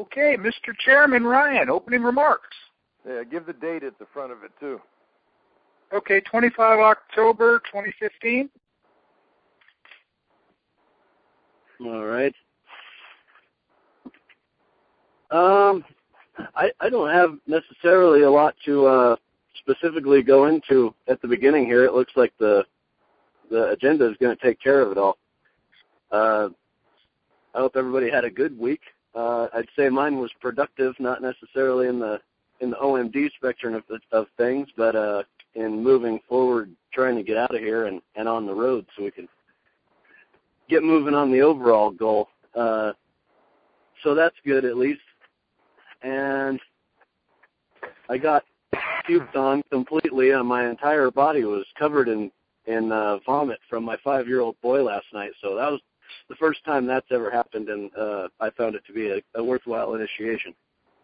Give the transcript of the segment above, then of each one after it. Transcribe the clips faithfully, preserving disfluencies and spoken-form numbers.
Okay, Mister Chairman Ryan, opening remarks. Yeah, give the date at the front of it, too. Okay, twenty-five October twenty fifteen. All right. Um, I, I don't have necessarily a lot to uh, specifically go into at the beginning here. It looks like the the agenda is going to take care of it all. Uh, I hope everybody had a good week. Uh, I'd say mine was productive, not necessarily in the in the O M D spectrum of, of things, but uh, in moving forward, trying to get out of here and, and on the road so we can get moving on the overall goal. Uh, so that's good at least. And I got puked on completely, and my entire body was covered in, in uh, vomit from my five-year-old boy last night. So that was the first time that's ever happened, and uh, I found it to be a, a worthwhile initiation.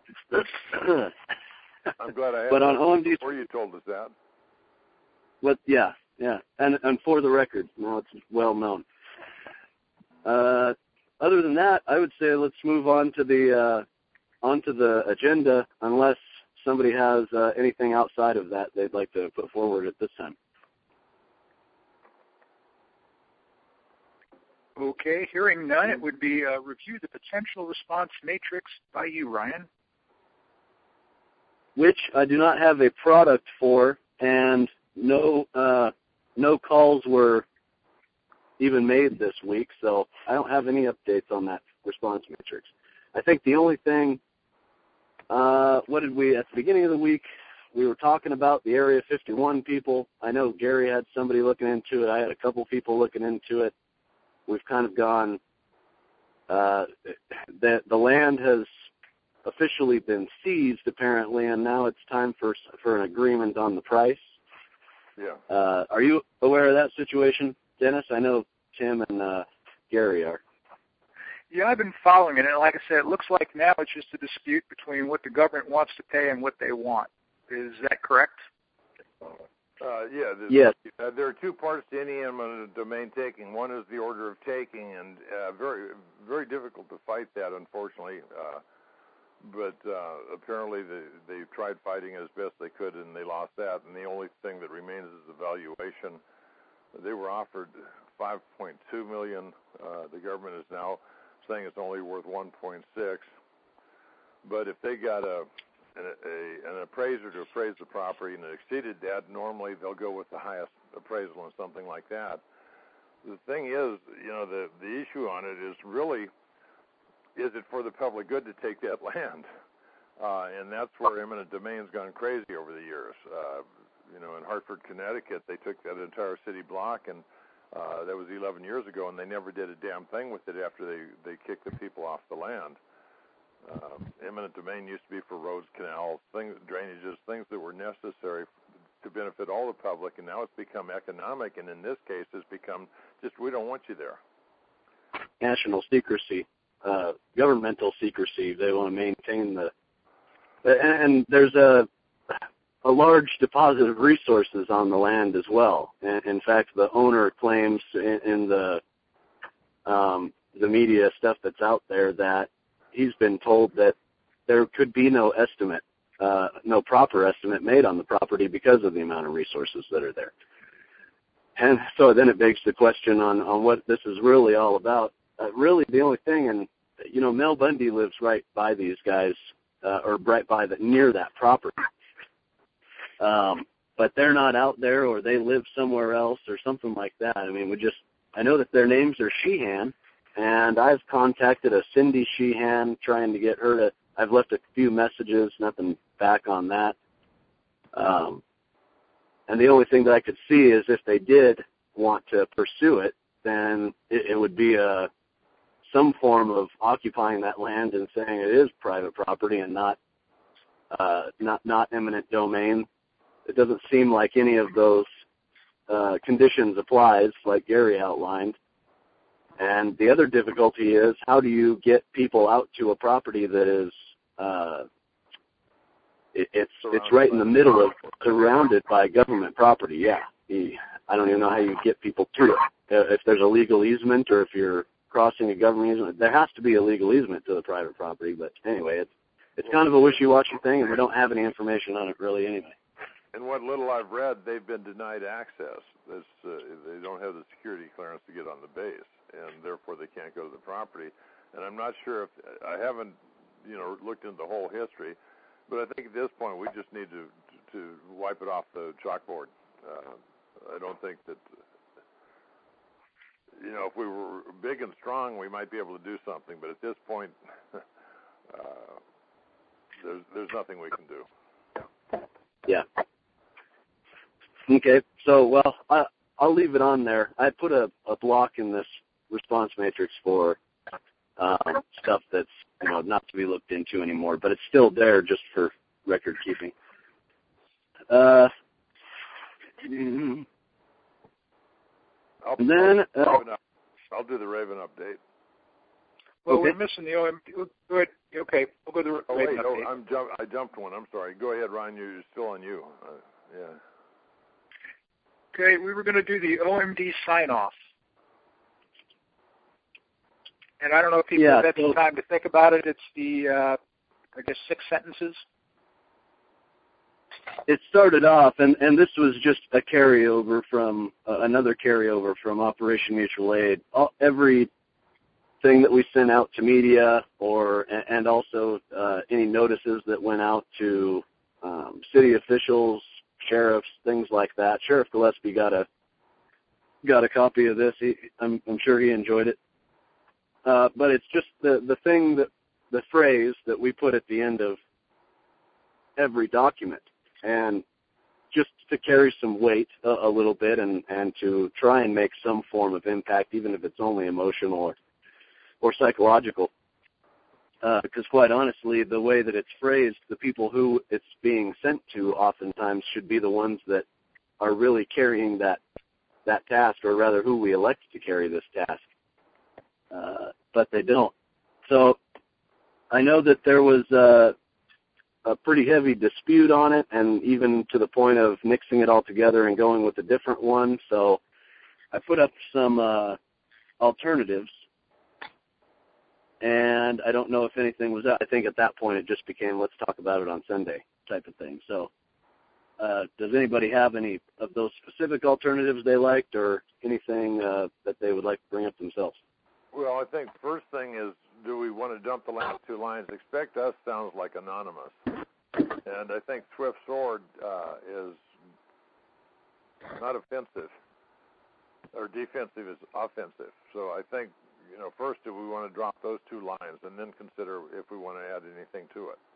I'm glad I had but that on O M D before you told us that. But yeah, yeah, and and for the record, now it's well known. Uh, other than that, I would say let's move on to the uh, onto the agenda, unless somebody has uh, anything outside of that they'd like to put forward at this time. Okay, hearing none, it would be uh, review the potential response matrix by you, Ryan. Which I do not have a product for, and no uh, no calls were even made this week, so I don't have any updates on that response matrix. I think the only thing, uh, what did we, at the beginning of the week, we were talking about the Area fifty-one people. I know Gary had somebody looking into it. I had a couple people looking into it. We've kind of gone, uh, the, the land has officially been seized, apparently, and now it's time for for an agreement on the price. Yeah. Uh, are you aware of that situation, Dennis? I know Tim and uh, Gary are. Yeah, I've been following it, and like I said, it looks like now it's just a dispute between what the government wants to pay and what they want. Is that correct? Uh, yeah. Yes. Uh, there are two parts to any eminent domain taking. One is the order of taking, and uh, very, very difficult to fight that, unfortunately. Uh, but uh, apparently they, they tried fighting as best they could, and they lost that. And the only thing that remains is the valuation. They were offered five point two million dollars. Uh, the government is now saying it's only worth one point six. But if they got a An, a, an appraiser to appraise the property and it exceeded that, normally they'll go with the highest appraisal and something like that. The thing is, you know, the, the issue on it is really, is it for the public good to take that land? Uh, and that's where eminent domain's gone crazy over the years. Uh, you know, in Hartford, Connecticut, they took that entire city block, and uh, that was eleven years ago, and they never did a damn thing with it after they, they kicked the people off the land. Uh, eminent domain used to be for roads, canals, things, drainages, things that were necessary to benefit all the public, and now it's become economic, and in this case it's become just, we don't want you there. National secrecy, uh, governmental secrecy. They want to maintain the, and, and there's a a large deposit of resources on the land as well. And in fact, the owner claims in, in the um, the media stuff that's out there that he's been told that there could be no estimate, uh, no proper estimate made on the property because of the amount of resources that are there. And so then it begs the question on, on what this is really all about. Uh, really the only thing, and, you know, Mel Bundy lives right by these guys, uh, or right by the, near that property. Um, but they're not out there, or they live somewhere else or something like that. I mean, we just, I know that their names are Sheehan, and I've contacted a Cindy Sheehan trying to get her to, I've left a few messages, nothing back on that. Um, and the only thing that I could see is if they did want to pursue it, then it, it would be a, some form of occupying that land and saying it is private property and not, uh, not, not eminent domain. It doesn't seem like any of those uh, conditions applies, like Gary outlined. And the other difficulty is, how do you get people out to a property that is, uh, it, it's it's right in the middle of, surrounded by government property? Yeah, I don't even know how you get people to it. If there's a legal easement, or if you're crossing a government easement. There has to be a legal easement to the private property, but anyway, it's it's kind of a wishy-washy thing, and we don't have any information on it really anyway. And what little I've read, they've been denied access. This, uh, they don't have the security clearance to get on the base, and therefore they can't go to the property. And I'm not sure if I haven't, you know, looked into the whole history, but I think at this point we just need to to wipe it off the chalkboard. Uh, I don't think that, you know, if we were big and strong, we might be able to do something. But at this point, uh, there's there's nothing we can do. Yeah. Okay. So, well, I, I'll leave it on there. I put a, a block in this response matrix for um, stuff that's, you know, not to be looked into anymore, but it's still there just for record keeping. Uh, mm-hmm. I'll, and then I'll, uh, I'll do the Raven update. Well, okay. we're missing the O M D. Go ahead. Okay, we'll go to the Oh Raven wait, update. no, I'm jump, I jumped one. I'm sorry. Go ahead, Ryan. You're still on you. Uh, yeah. Okay, we were going to do the O M D sign-off. And I don't know if people Yeah, have had so, some time to think about it. It's the, uh, I guess, six sentences. it started off, and, and this was just a carryover from, uh, another carryover from Operation Mutual Aid. All, every thing that we sent out to media, or and also uh, any notices that went out to um, city officials, sheriffs, things like that. Sheriff Gillespie got a got a copy of this. He, I'm, I'm sure he enjoyed it. Uh, but it's just the the thing that the phrase that we put at the end of every document, and just to carry some weight a, a little bit, and and to try and make some form of impact, even if it's only emotional or or psychological, uh, because quite honestly, the way that it's phrased, the people who it's being sent to oftentimes should be the ones that are really carrying that that task, or rather who we elect to carry this task, uh, but they don't. So I know that there was uh, a pretty heavy dispute on it, and even to the point of mixing it all together and going with a different one. So I put up some uh, alternatives, and I don't know if anything was out. I think at that point it just became, let's talk about it on Sunday type of thing. So uh, does anybody have any of those specific alternatives they liked, or anything uh, that they would like to bring up themselves? Well, I think first thing is, do we want to dump the last two lines? Expect us sounds like anonymous. And I think Swift Sword uh, is not offensive, or defensive is offensive. So I think, you know, first, do we want to drop those two lines, and then consider if we want to add anything to it.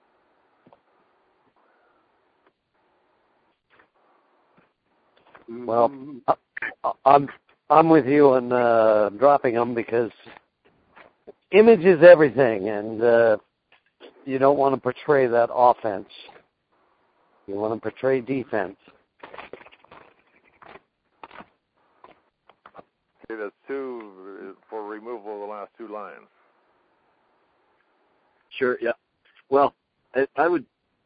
Well, I'm I'm with you on uh, dropping them, because image is everything, and uh, you don't want to portray that offense. You want to portray defense. Okay, that's two for removal of the last two lines. Sure, yeah. Well, I, I would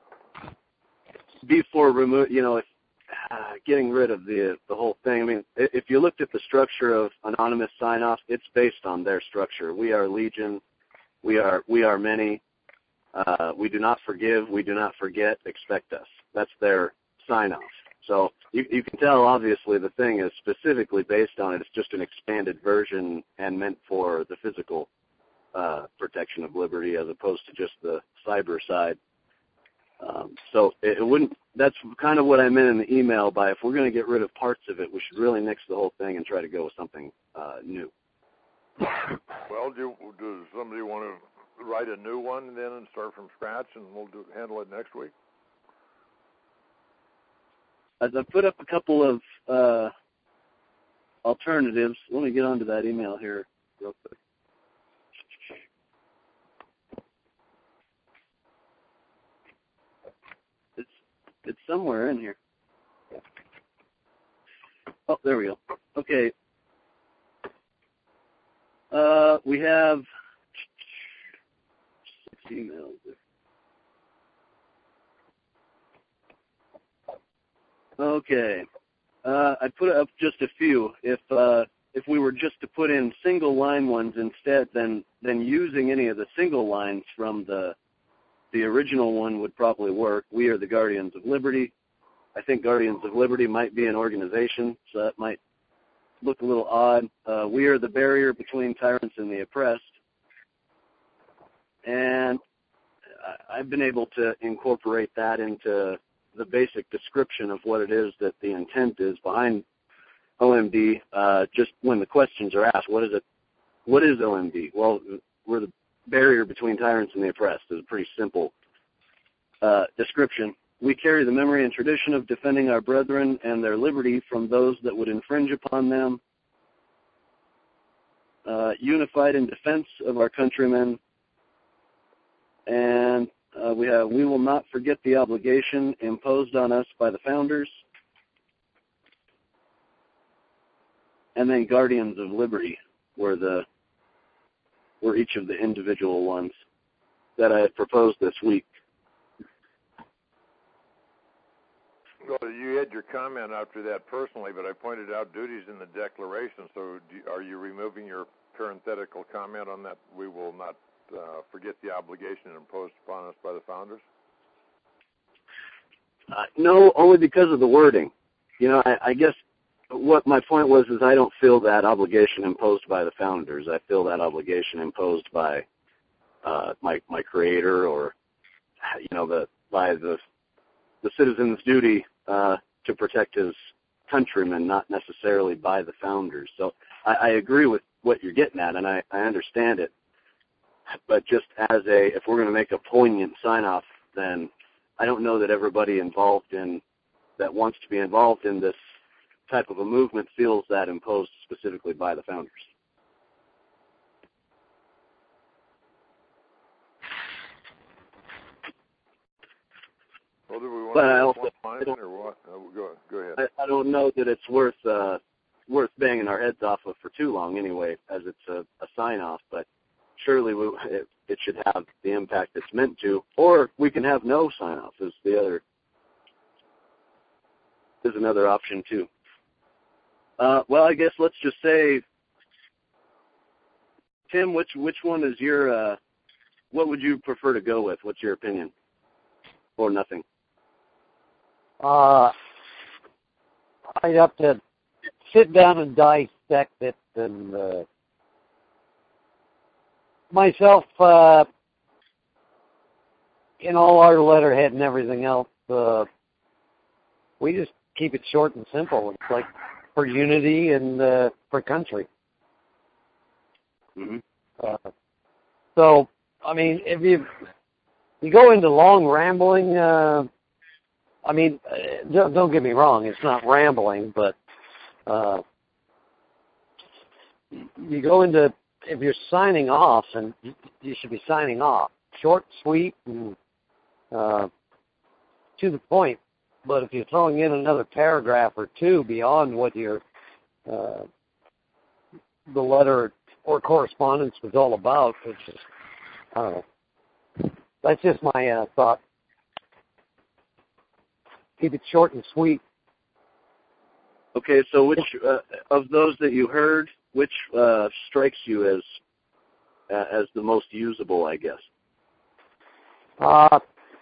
be for remove, you know, if, uh, getting rid of the the whole thing. I mean, if you looked at the structure of anonymous sign-off, it's based on their structure. We are legion. We are we are many. Uh, we do not forgive. We do not forget. Expect us. That's their sign-off. So you, you can tell, obviously, the thing is specifically based on it. It's just an expanded version and meant for the physical uh, protection of liberty, as opposed to just the cyber side. Um, so it, it wouldn't. That's kind of what I meant in the email by, if we're going to get rid of parts of it, we should really nix the whole thing and try to go with something uh, new. Well, do, does somebody want to write a new one then and start from scratch, and we'll do, handle it next week? As I put up a couple of uh, alternatives, let me get onto that email here real quick. It's it's somewhere in here. Oh, there we go. Okay. Uh, we have six emails. Okay. Uh, I put up just a few. If uh, if we were just to put in single line ones instead, then then using any of the single lines from the the original one would probably work. We are the Guardians of Liberty. I think Guardians of Liberty might be an organization, so that might look a little odd. Uh, we are the barrier between tyrants and the oppressed. And I've been able to incorporate that into the basic description of what it is that the intent is behind O M D. Uh, just when the questions are asked, what is it? What is O M D? Well, we're the barrier between tyrants and the oppressed. It's a pretty simple uh, description. We carry the memory and tradition of defending our brethren and their liberty from those that would infringe upon them, uh, unified in defense of our countrymen, and uh, we have, we will not forget the obligation imposed on us by the founders, and then Guardians of Liberty were the were each of the individual ones that I had proposed this week. Well, you had your comment after that personally, but I pointed out duties in the Declaration, so do, are you removing your parenthetical comment on that? We will not uh, forget the obligation imposed upon us by the founders? Uh, no, only because of the wording. You know, I, I guess what my point was is I don't feel that obligation imposed by the founders. I feel that obligation imposed by uh, my my creator, or you know, the by the the citizen's duty uh, to protect his countrymen, not necessarily by the founders. So I, I agree with what you're getting at, and I, I understand it. But just as a, if we're going to make a poignant sign-off, then I don't know that everybody involved in, that wants to be involved in this type of a movement feels that imposed specifically by the founders. Well, do we want but to I also line I don't, or what? Oh, go, go ahead. I, I don't know that it's worth uh, worth banging our heads off of for too long anyway, as it's a, a sign-off, but surely we, it, it should have the impact it's meant to, or we can have no sign-off is the other, is another option too. Uh, well, I guess let's just say, Tim, which which one is your, uh, what would you prefer to go with? What's your opinion? Or nothing? Uh, I'd have to sit down and dissect it, and uh, myself, uh, in all our letterhead and everything else, uh, we just keep it short and simple. It's like for unity and uh, for country. Mm-hmm. Uh, so, I mean, if you you go into long rambling, uh, I mean, uh, don't, don't get me wrong, it's not rambling, but uh, you go into, if you're signing off, and you should be signing off, short, sweet, and uh, to the point. But if you're throwing in another paragraph or two beyond what your uh, the letter or correspondence was all about, it's just, I don't know. That's just my uh, thought. Keep it short and sweet. Okay, so which uh, of those that you heard, which uh, strikes you as uh, as the most usable, I guess? Uh,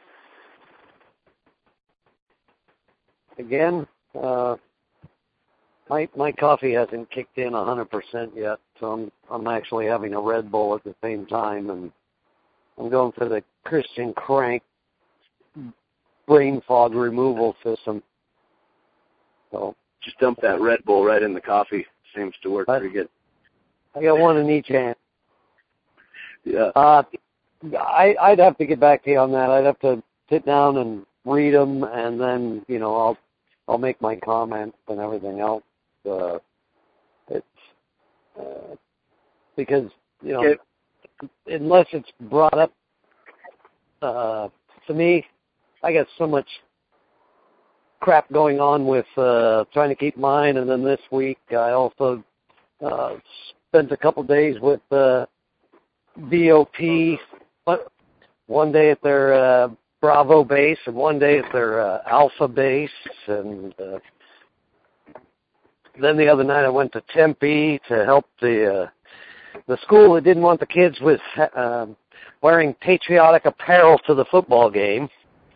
again, uh, my my coffee hasn't kicked in a hundred percent yet, so I'm I'm actually having a Red Bull at the same time, and I'm going for the Christian Crank brain fog removal system. So just dump that Red Bull right in the coffee. Seems to work I, pretty good. I got one in each hand. Yeah. Uh, I, I'd have to get back to you on that. I'd have to sit down and read them, and then, you know, I'll I'll make my comments and everything else. Uh, it's uh, because, you know, okay. Unless it's brought up uh, to me, I got so much crap going on with uh, trying to keep mine, and then this week I also uh, spent a couple days with uh, B O P, one day at their uh, Bravo base and one day at their uh, Alpha base, and uh, then the other night I went to Tempe to help the uh, the school that didn't want the kids with uh, wearing patriotic apparel to the football game.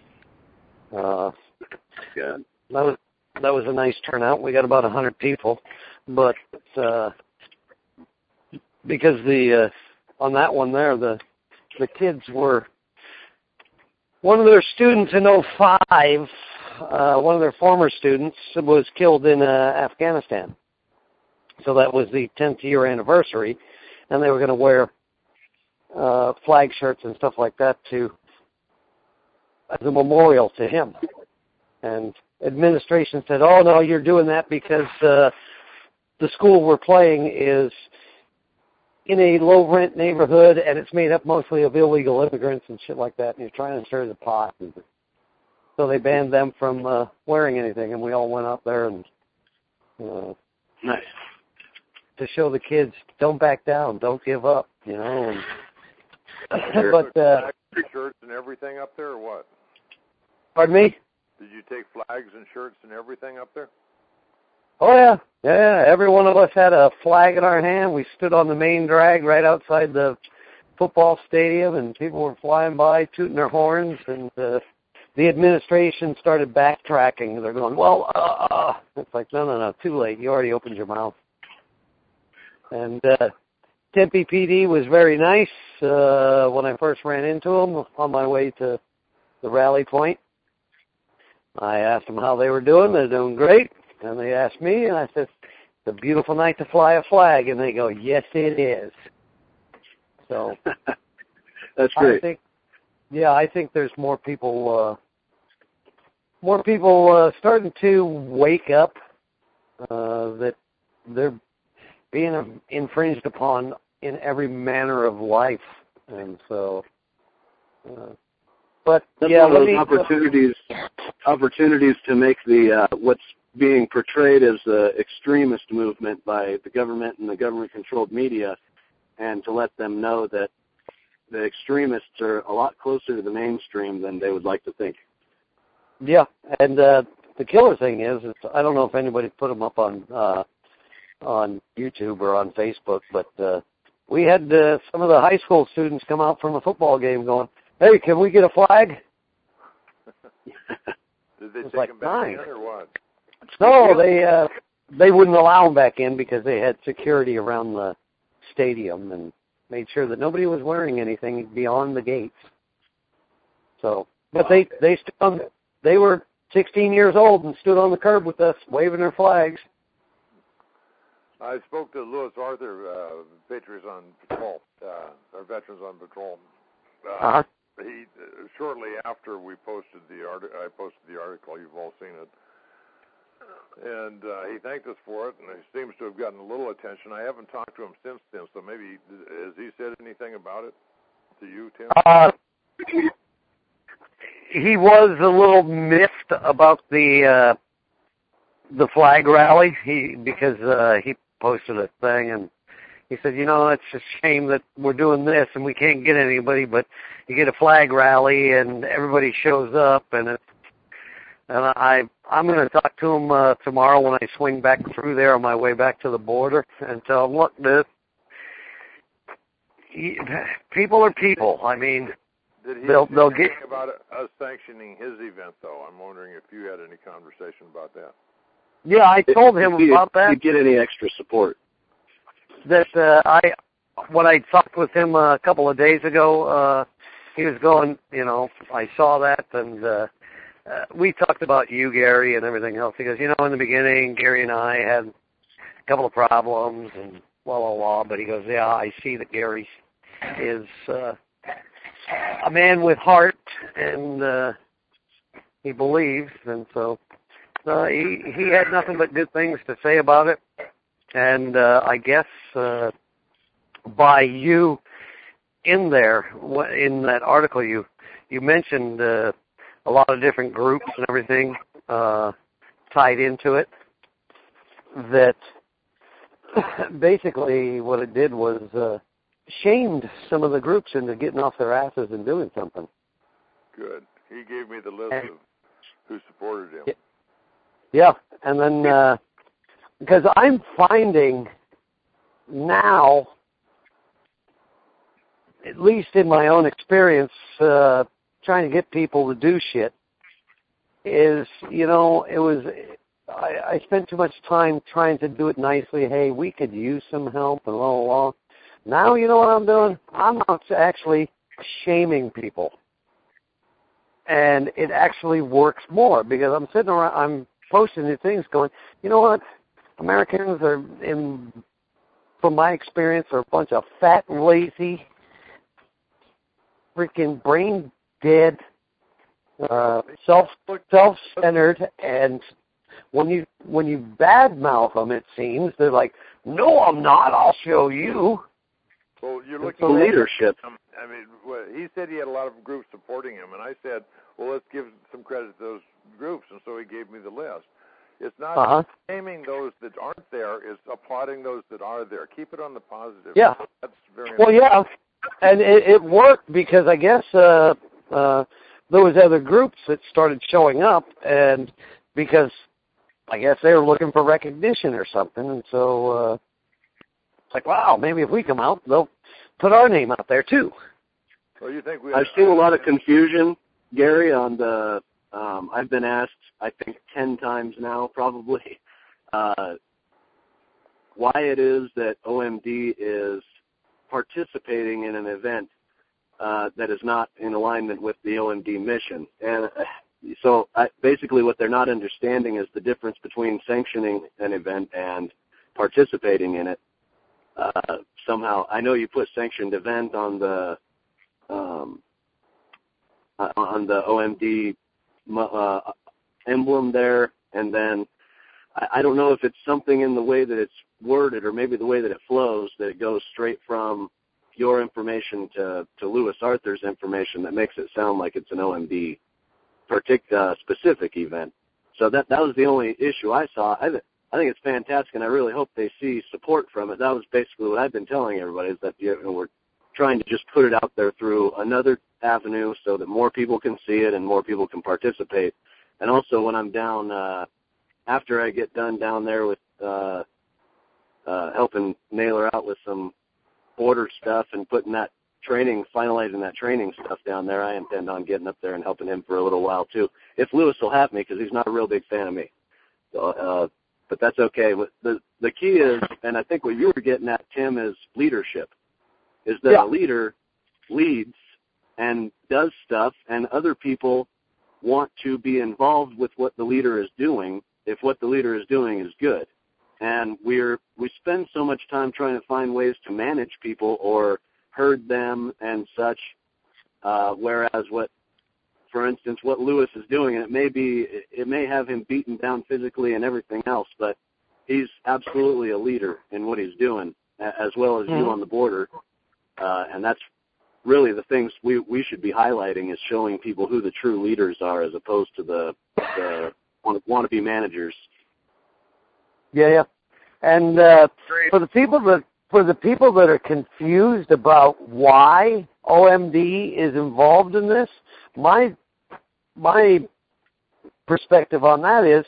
Uh, yeah. That was that was a nice turnout. We got about a hundred people, but uh, because the uh, on that one there, the the kids were one of their students in oh five. Uh, one of their former students was killed in uh, Afghanistan, so that was the tenth year anniversary, and they were going to wear uh, flag shirts and stuff like that to as a memorial to him. And administration said, "Oh no, you're doing that because uh, the school we're playing is in a low-rent neighborhood, and it's made up mostly of illegal immigrants and shit like that, and you're trying to stir the pot." And so they banned them from uh, wearing anything, and we all went out there and uh, nice to show the kids, don't back down, don't give up, you know. And, but uh, shirts and everything up there, or what? Pardon me? Did you take flags and shirts and everything up there? Oh, yeah. Yeah, every one of us had a flag in our hand. We stood on the main drag right outside the football stadium, and people were flying by, tooting their horns, and uh, the administration started backtracking. They're going, well, uh, uh. It's like, no, no, no, too late. You already opened your mouth. And uh, Tempe P D was very nice uh, when I first ran into them on my way to the rally point. I asked them how they were doing. They're doing great. And they asked me, and I said, it's a beautiful night to fly a flag. And they go, yes, it is. So that's great. I think, yeah, I think there's more people, uh, more people uh, starting to wake up uh, that they're being infringed upon in every manner of life. And so, uh, but that's yeah, one of those me, opportunities, opportunities to make the uh, what's being portrayed as the extremist movement by the government and the government-controlled media, and to let them know that the extremists are a lot closer to the mainstream than they would like to think. Yeah, and uh, the killer thing is, is, I don't know if anybody put them up on uh, on YouTube or on Facebook, but uh, we had uh, some of the high school students come out from a football game going, hey, can we get a flag? Did they take like, them back nine. in or what? No, they uh, they wouldn't allow them back in because they had security around the stadium and made sure that nobody was wearing anything beyond the gates. So, but they they stood on, they were sixteen years old and stood on the curb with us, waving their flags. I spoke to Lewis Arthur, uh, Patriots on Patrol, uh, or Veterans on Patrol. Uh, uh-huh. He uh, shortly after we posted the art, I posted the article. You've all seen it, and uh, he thanked us for it. And he seems to have gotten a little attention. I haven't talked to him since then, so maybe has he said anything about it to you, Tim? Uh, he was a little miffed about the uh, the flag rally. He because uh, he posted a thing and he said, you know, it's a shame that we're doing this and we can't get anybody, but you get a flag rally and everybody shows up, and it's, and I I'm going to talk to him uh, tomorrow when I swing back through there on my way back to the border and tell him, look, this, people are people. I mean, Did he they'll say they'll anything get about us sanctioning his event, though? I'm wondering if you had any conversation about that. Yeah, I told him if you, about that. If you get any extra support? That uh, I, when I talked with him uh, a couple of days ago, uh, he was going, you know, I saw that, and uh, uh, we talked about you, Gary, and everything else. He goes, you know, in the beginning, Gary and I had a couple of problems, and blah, blah, blah. But he goes, yeah, I see that Gary is uh, a man with heart, and uh, he believes, and so uh, he he had nothing but good things to say about it. And uh, I guess uh, by you in there, in that article, you you mentioned uh, a lot of different groups and everything uh, tied into it. That basically what it did was uh, shamed some of the groups into getting off their asses and doing something. Good. He gave me the list and, of who supported him. Yeah, and then uh, because I'm finding now, at least in my own experience, uh, trying to get people to do shit, is, you know, it was, I, I spent too much time trying to do it nicely. Hey, we could use some help and blah, blah, blah. Now, you know what I'm doing? I'm out actually shaming people. And it actually works more because I'm sitting around, I'm posting these things going, you know what? Americans are, in, from my experience, are a bunch of fat, lazy, freaking brain dead, uh, self self-centered, and when you when you badmouth them, it seems they're like, "No, I'm not. I'll show you." Well, you're looking for leadership. Um, I mean, well, he said he had a lot of groups supporting him, and I said, "Well, let's give some credit to those groups," and so he gave me the list. It's not uh-huh. naming those that aren't there; it's applauding those that are there. Keep it on the positive. Yeah, that's very. Well, yeah, and it, it worked because I guess uh, uh, there was other groups that started showing up, and because I guess they were looking for recognition or something, and so uh, it's like, wow, maybe if we come out, they'll put our name out there too. Well, you think we? I've seen a lot of confusion, Gary, on the. Um, I've been asked, I think, ten times now, probably, uh, why it is that O M D is participating in an event uh, that is not in alignment with the O M D mission. And uh, so I, basically what they're not understanding is the difference between sanctioning an event and participating in it. Uh, somehow, I know you put sanctioned event on the um, on the O M D uh, emblem there, and then I, I don't know if it's something in the way that it's worded or maybe the way that it flows, that it goes straight from your information to, to Louis Arthur's information that makes it sound like it's an O M D partic- uh, specific event. So that that was the only issue I saw. I, th- I think it's fantastic, and I really hope they see support from it. That was basically what I've been telling everybody, is that you know, we're trying to just put it out there through another avenue so that more people can see it and more people can participate. And also when I'm down, uh, after I get done down there with uh, uh, helping Naylor out with some border stuff and putting that training, finalizing that training stuff down there, I intend on getting up there and helping him for a little while too, if Louis will have me, because he's not a real big fan of me. So, uh, but that's okay. The the key is, and I think what you were getting at, Tim, is leadership. Is that yeah. a leader leads and does stuff, and other people want to be involved with what the leader is doing if what the leader is doing is good. And we're we spend so much time trying to find ways to manage people or herd them and such, uh, whereas what, for instance, what Louis is doing, and it may be, it may have him beaten down physically and everything else, but he's absolutely a leader in what he's doing, as well as mm-hmm. you on the border. Uh, and that's really the things we, we should be highlighting, is showing people who the true leaders are as opposed to the, the wannabe managers. Yeah, yeah. And uh, for the people that for the people that are confused about why O M D is involved in this, my my perspective on that is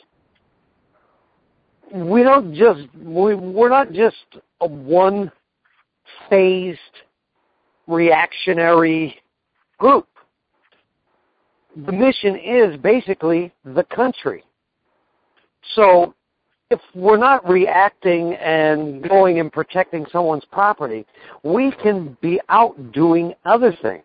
we don't just we we're not just a one phased reactionary group. The mission is basically the country. So if we're not reacting and going and protecting someone's property, we can be out doing other things.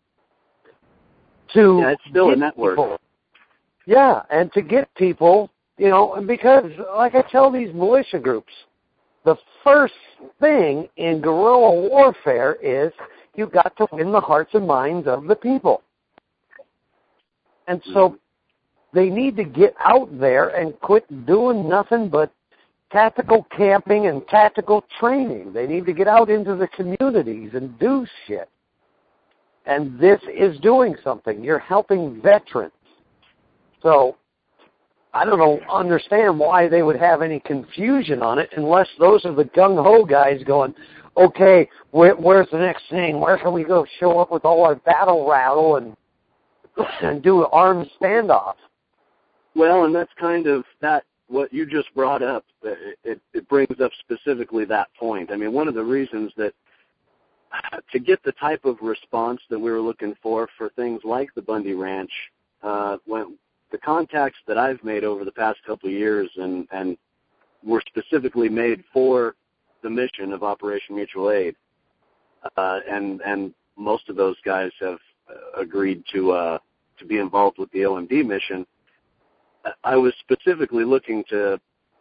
To yeah, it's still a network. People, yeah, and to get people, you know, and because, like I tell these militia groups, the first thing in guerrilla warfare is you've got to win the hearts and minds of the people. And so they need to get out there and quit doing nothing but tactical camping and tactical training. They need to get out into the communities and do shit. And this is doing something. You're helping veterans. So I don't know, understand why they would have any confusion on it unless those are the gung-ho guys going, okay, where, where's the next thing? Where can we go show up with all our battle rattle and and do an armed standoff? Well, and that's kind of, that what you just brought up, it, it brings up specifically that point. I mean, one of the reasons that to get the type of response that we were looking for for things like the Bundy Ranch, uh, when the contacts that I've made over the past couple of years and, and were specifically made for the mission of Operation Mutual Aid, uh, and and most of those guys have agreed to uh, to be involved with the O M D mission. I was specifically looking to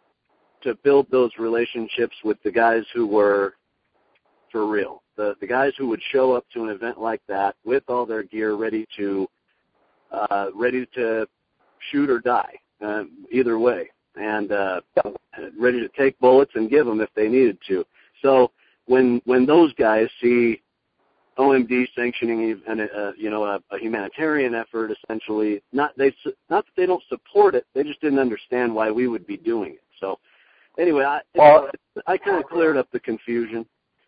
to build those relationships with the guys who were for real, the the guys who would show up to an event like that with all their gear ready to uh, ready to shoot or die, uh, either way, and uh, ready to take bullets and give them if they needed to. So when when those guys see O M D sanctioning an, uh, you know, a, a humanitarian effort, essentially, not they not that they don't support it, they just didn't understand why we would be doing it. So anyway, I well, I kind of cleared up the confusion.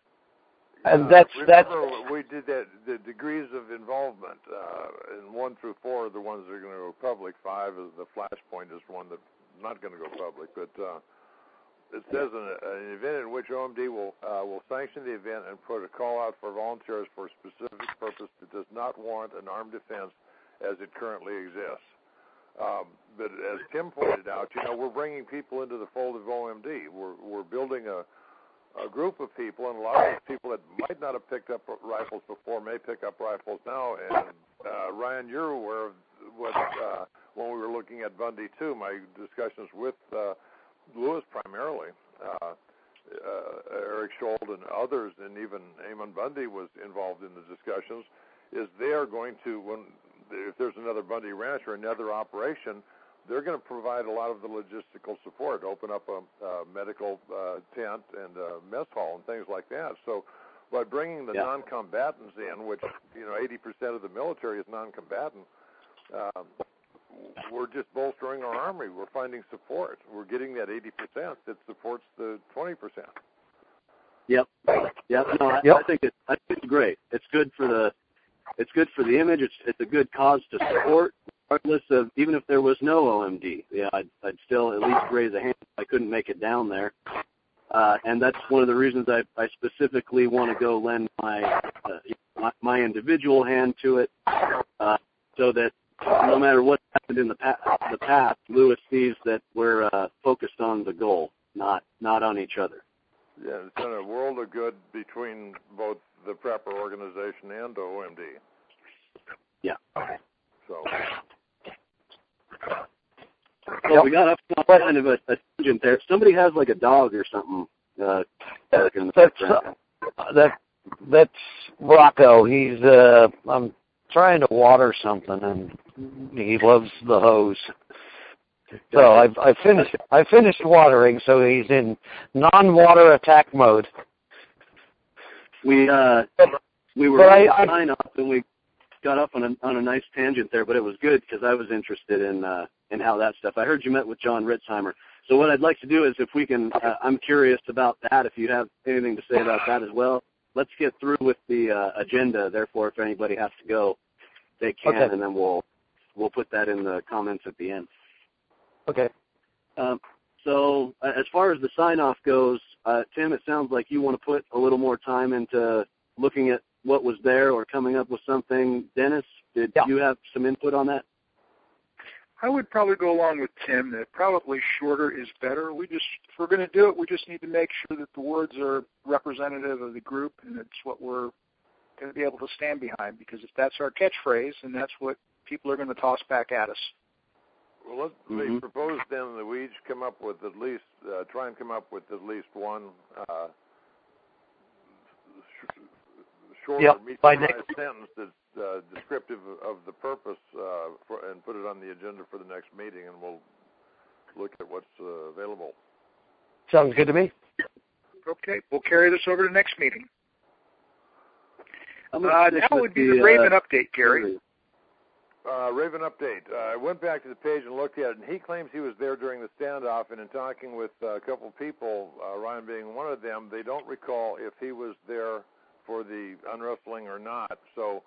And that's uh, that's we did that. The degrees of involvement, uh, and one through four are the ones that are going to go public. Five is the flashpoint is one that's not going to go public. But uh, it says an, an event in which O M D will uh, will sanction the event and put a call out for volunteers for a specific purpose that does not warrant an armed defense as it currently exists. Um, but as Tim pointed out, you know, we're bringing people into the fold of O M D. We're we're building a a group of people, and a lot of those people that might not have picked up rifles before may pick up rifles now. And uh, Ryan, you're aware of what uh, when we were looking at Bundy too. My discussions with uh, Lewis primarily, uh, uh, Eric Schold and others, and even Eamon Bundy was involved in the discussions. Is they are going to, when if there's another Bundy Ranch or another operation, they're going to provide a lot of the logistical support, open up a, a medical uh, tent and a mess hall and things like that. So by bringing the yeah. non-combatants in, which, you know, eighty percent of the military is non-combatant, uh, we're just bolstering our army. We're finding support. We're getting that eighty percent that supports the twenty percent. Yep. Yep. No, I, yep. I think it's I think it's great. It's good for the it's good for the image. It's it's a good cause to support. Regardless of, even if there was no O M D, yeah, I'd, I'd still at least raise a hand if I couldn't make it down there. Uh, and that's one of the reasons I, I specifically want to go lend my, uh, my my individual hand to it, uh, so that no matter what happened in the past, the past, Lewis sees that we're uh, focused on the goal, not not on each other. Yeah, it's done a world of good between both the Prepper organization and O M D. Yeah. So. Well, we got up kind of a, a tangent there. Somebody has like a dog or something. Uh, in the that's uh, that that's Rocco. He's uh, I'm trying to water something, and he loves the hose. So I I finished I finished watering, so he's in non-water attack mode. We uh we were I, I, sign up and we got up on a on a nice tangent there, but it was good because I was interested in uh, in how that stuff. I heard you met with John Ritzheimer. So what I'd like to do is, if we can, uh, I'm curious about that. If you have anything to say about that as well, let's get through with the uh, agenda. Therefore, if anybody has to go, they can, okay. and then we'll we'll put that in the comments at the end. Okay. Um, so uh, as far as the sign off goes, uh, Tim, it sounds like you want to put a little more time into looking at what was there or coming up with something. Dennis, did yeah. you have some input on that? I would probably go along with Tim that probably shorter is better. We just, if we're going to do it, we just need to make sure that the words are representative of the group and it's what we're going to be able to stand behind, because if that's our catchphrase, then that's what people are going to toss back at us. Well, let's mm-hmm. propose then that we each come up with at least, uh, try and come up with at least one uh, short yep. or medium-sized sentence that's uh, descriptive of the purpose, uh, for, and put it on the agenda for the next meeting, and we'll look at what's uh, available. Sounds good to me. Okay, we'll carry this over to the next meeting. Uh, now would be the, the Raven uh, update, Gary. Uh, Raven update. Uh, I went back to the page and looked at it, and he claims he was there during the standoff, and in talking with uh, a couple of people, uh, Ryan being one of them, they don't recall if he was there for the unrustling or not. So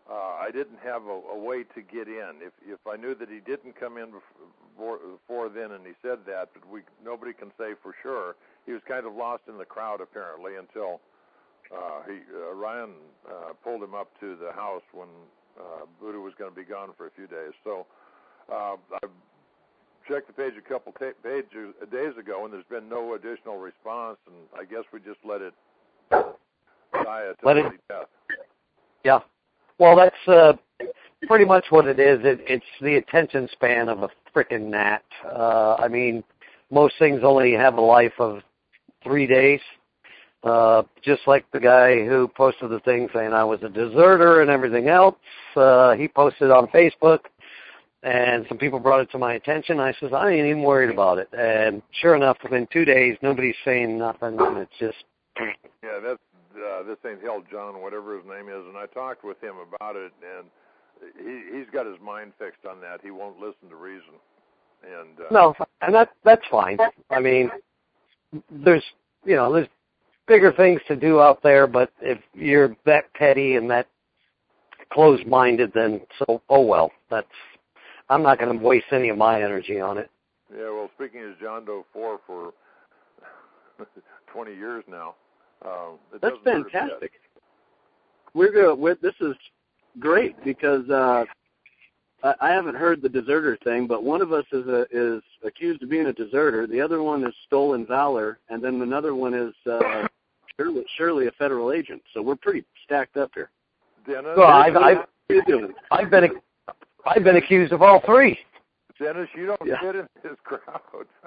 uh, I didn't have a, a way to get in. If if I knew that he didn't come in before, before then, and he said that, but we nobody can say for sure. He was kind of lost in the crowd apparently until uh, he uh, Ryan uh, pulled him up to the house when uh, Buddha was going to be gone for a few days. So uh, I checked the page a couple ta- pages days ago, and there's been no additional response. And I guess we just let it die a temporary death. Yeah. Well, that's uh, pretty much what it is. It, it's the attention span of a frickin' gnat. Uh, I mean, most things only have a life of three days. Uh, just like the guy who posted the thing saying I was a deserter and everything else. Uh, he posted on Facebook, and some people brought it to my attention. I says, I ain't even worried about it. And sure enough, within two days, nobody's saying nothing, and it's just... Yeah, that's, uh, this ain't Hell John, whatever his name is, and I talked with him about it, and he, he's got his mind fixed on that. He won't listen to reason. And uh, No, and that that's fine. I mean, there's, you know, there's bigger things to do out there, but if you're that petty and that closed-minded, then so, oh well, that's, I'm not going to waste any of my energy on it. Yeah, well, speaking as John Doe four for twenty years now, uh, it That's doesn't fantastic. We're going with this is great because uh, I, I haven't heard the deserter thing, but one of us is a, is accused of being a deserter. The other one is stolen valor, and then another one is uh, surely, surely a federal agent. So we're pretty stacked up here. Dennis, Well, I've, I've, you doing? I've been I've been accused of all three. Dennis, you don't Yeah. fit in his crowd.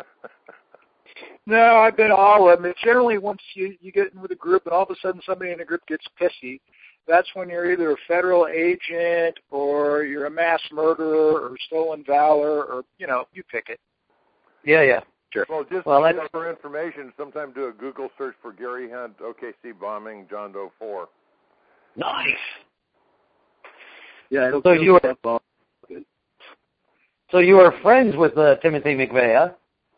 No, I've been all of them. And generally, once you, you get in with a group and all of a sudden somebody in the group gets pissy, that's when you're either a federal agent or you're a mass murderer or stolen valor or, you know, you pick it. Yeah, yeah, sure. Well, just, Well, just that's- for information, sometime do a Google search for Gary Hunt, O K C bombing, John Doe four. Nice. Yeah, it'll So kill you were- that ball. So you were friends with uh, Timothy McVeigh, huh?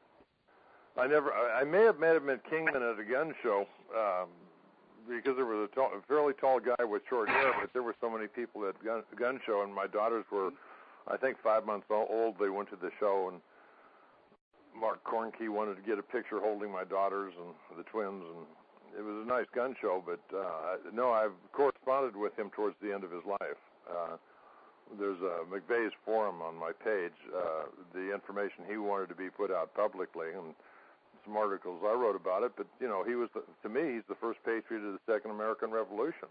I never. I, I may have met him at Kingman at a gun show um, because there was a, tall, a fairly tall guy with short hair, but there were so many people at gun, gun show, and my daughters were, I think, five months old. They went to the show, and Mark Kornke wanted to get a picture holding my daughters and the twins, and it was a nice gun show. But uh, no, I've corresponded with him towards the end of his life. Uh, There's a McVeigh's forum on my page, uh, the information he wanted to be put out publicly, and some articles I wrote about it. But, you know, he was, the, to me, he's the first patriot of the Second American Revolution.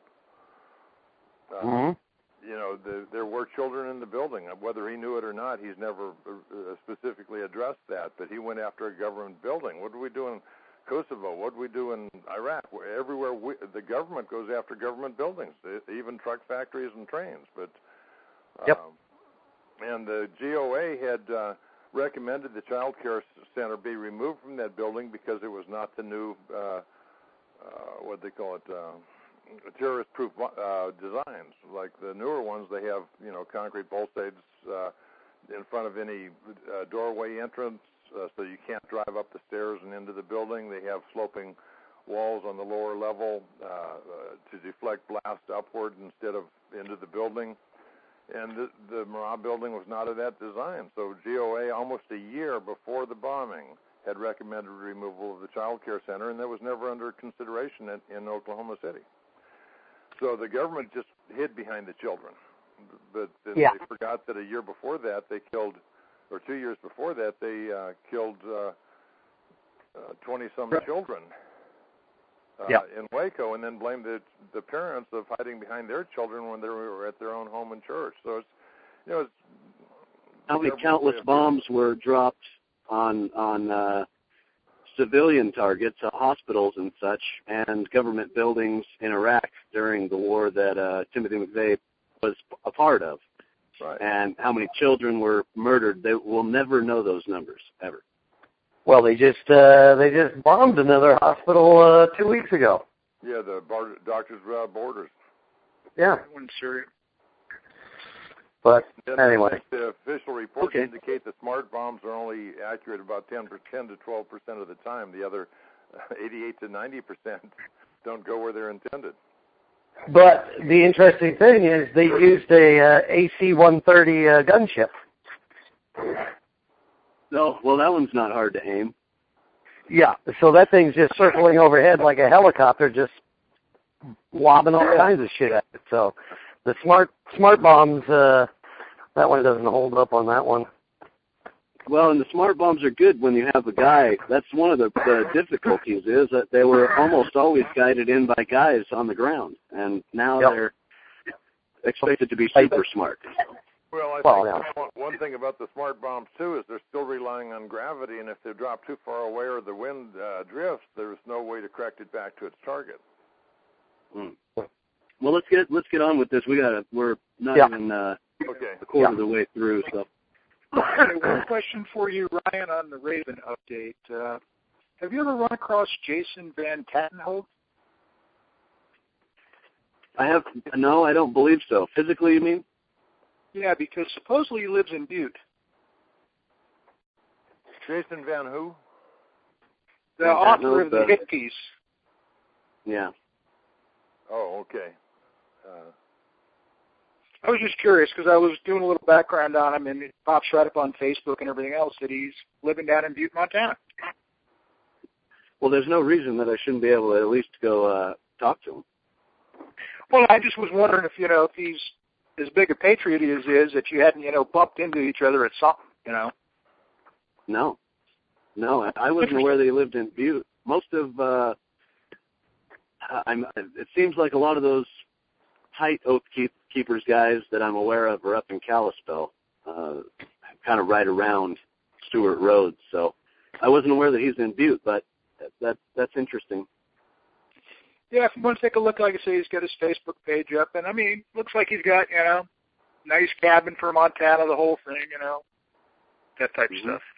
Uh, Mm-hmm. You know, the, there were children in the building. Whether he knew it or not, he's never uh, specifically addressed that. But he went after a government building. What did we do in Kosovo? What did we do in Iraq? Everywhere we, the government goes after government buildings, even truck factories and trains. But Yep. Um, and the G O A had uh, recommended the child care center be removed from that building because it was not the new, uh, uh, what they call it, uh, terrorist-proof uh, designs. Like the newer ones, they have, you know, concrete palisades uh, in front of any uh, doorway entrance, uh, so you can't drive up the stairs and into the building. They have sloping walls on the lower level uh, uh, to deflect blast upward instead of into the building. And the, the Marat building was not of that design. So G O A, almost a year before the bombing, had recommended removal of the child care center, and that was never under consideration in, in Oklahoma City. So the government just hid behind the children. But then Yeah. they forgot that a year before that, they killed, or two years before that, they uh, killed uh, uh, twenty-some children. Uh, Yeah. in Waco, and then blame the the parents of hiding behind their children when they were at their own home and church. So it's, you know, it's How many countless bombs were dropped on on uh, civilian targets, uh, hospitals and such, and government buildings in Iraq during the war that uh, Timothy McVeigh was a part of. Right. And how many children were murdered? They will never know those numbers ever. Well, they just uh, they just bombed another hospital uh, two weeks ago. Yeah, the bar- Doctors Without Borders. Yeah, That one's serious. but And anyway, the official reports Okay. indicate that smart bombs are only accurate about ten to twelve percent of the time. The other eighty-eight to ninety percent don't go where they're intended. But the interesting thing is they used a uh, A C one thirty uh, gunship. No, well, that one's not hard to aim. Yeah, so that thing's just circling overhead like a helicopter, just lobbing all kinds of shit at it. So the smart smart bombs, uh, that one doesn't hold up on that one. Well, and the smart bombs are good when you have a guy. That's one of the, the difficulties is that they were almost always guided in by guys on the ground, and now yep. they're expected to be super smart. Well, I well, think yeah. one thing about the smart bombs, too, is they're still relying on gravity, and if they drop too far away or the wind uh, drifts, there's no way to correct it back to its target. Mm. Well, let's get let's get on with this. We got we're not yeah. even uh, okay. a quarter yeah. of the way through, so. One question for you, Ryan, on the Raven update. Uh, have you ever run across Jason Van Tattenholt? I have no, I don't believe so. Physically, you mean? Yeah, because supposedly he lives in Butte. Jason Van who? The Van author of the the, hit piece. Yeah. Oh, okay. Uh, I was just curious because I was doing a little background on him, and it pops right up on Facebook and everything else that he's living down in Butte, Montana. Well, there's no reason that I shouldn't be able to at least go uh, talk to him. Well, I just was wondering if, you know, if he's as big a patriot as he is, that you hadn't, you know, bumped into each other at something, you know. No. No, I wasn't aware that he lived in Butte. Most of, uh, I'm, it seems like a lot of those tight Oath Keepers guys that I'm aware of are up in Kalispell, uh, kind of right around Stewart Road. So I wasn't aware that he's in Butte, but that that's interesting. Yeah, if you want to take a look, like I say, he's got his Facebook page up, and I mean, looks like he's got, you know, nice cabin for Montana, the whole thing, you know, that type Mm-hmm. of stuff.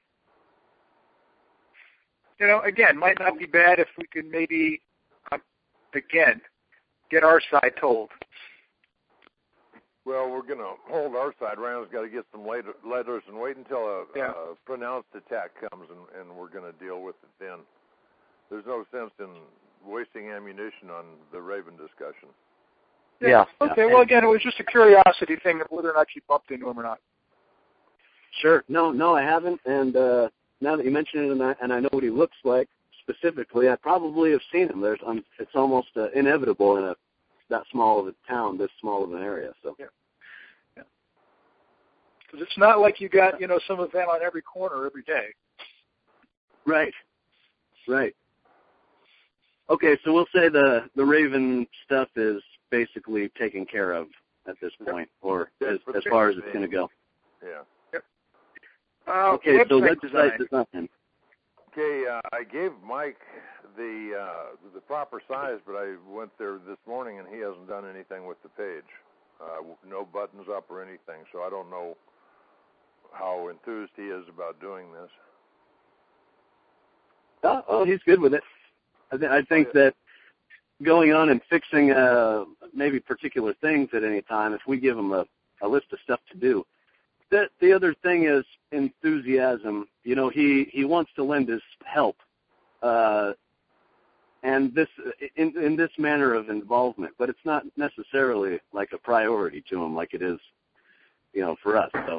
You know, again, might not be bad if we could maybe, uh, again, get our side told. Well, we're going to hold our side. Ryan's got to get some later, letters and wait until a, yeah. a pronounced attack comes, and, and we're going to deal with it then. There's no sense in wasting ammunition on the Raven discussion. Yeah. yeah. Okay, well, again, it was just a curiosity thing of whether or not you bumped into him or not. Sure. No, no, I haven't. And uh, now that you mention it, and I, and I know what he looks like specifically, I probably have seen him. There's, um, it's almost uh, inevitable in a that small of a town, this small of an area. So. Yeah. Yeah. Because it's not like you got, you know, some event on every corner every day. Right. Right. Okay, so we'll say the the Raven stuff is basically taken care of at this point, or as, as far as it's going to go. Yeah. Yep. Uh, okay, so website website design. design. Okay, uh, I gave Mike the uh, the proper size, but I went there this morning and he hasn't done anything with the page. Uh, no buttons up or anything, so I don't know how enthused he is about doing this. Oh, oh he's good with it. I, th- I think that going on and fixing uh, maybe particular things at any time, if we give him a, a list of stuff to do. The, the other thing is enthusiasm. You know, he, he wants to lend his help. Uh, and this in, in this manner of involvement, but it's not necessarily like a priority to him like it is, you know, for us. So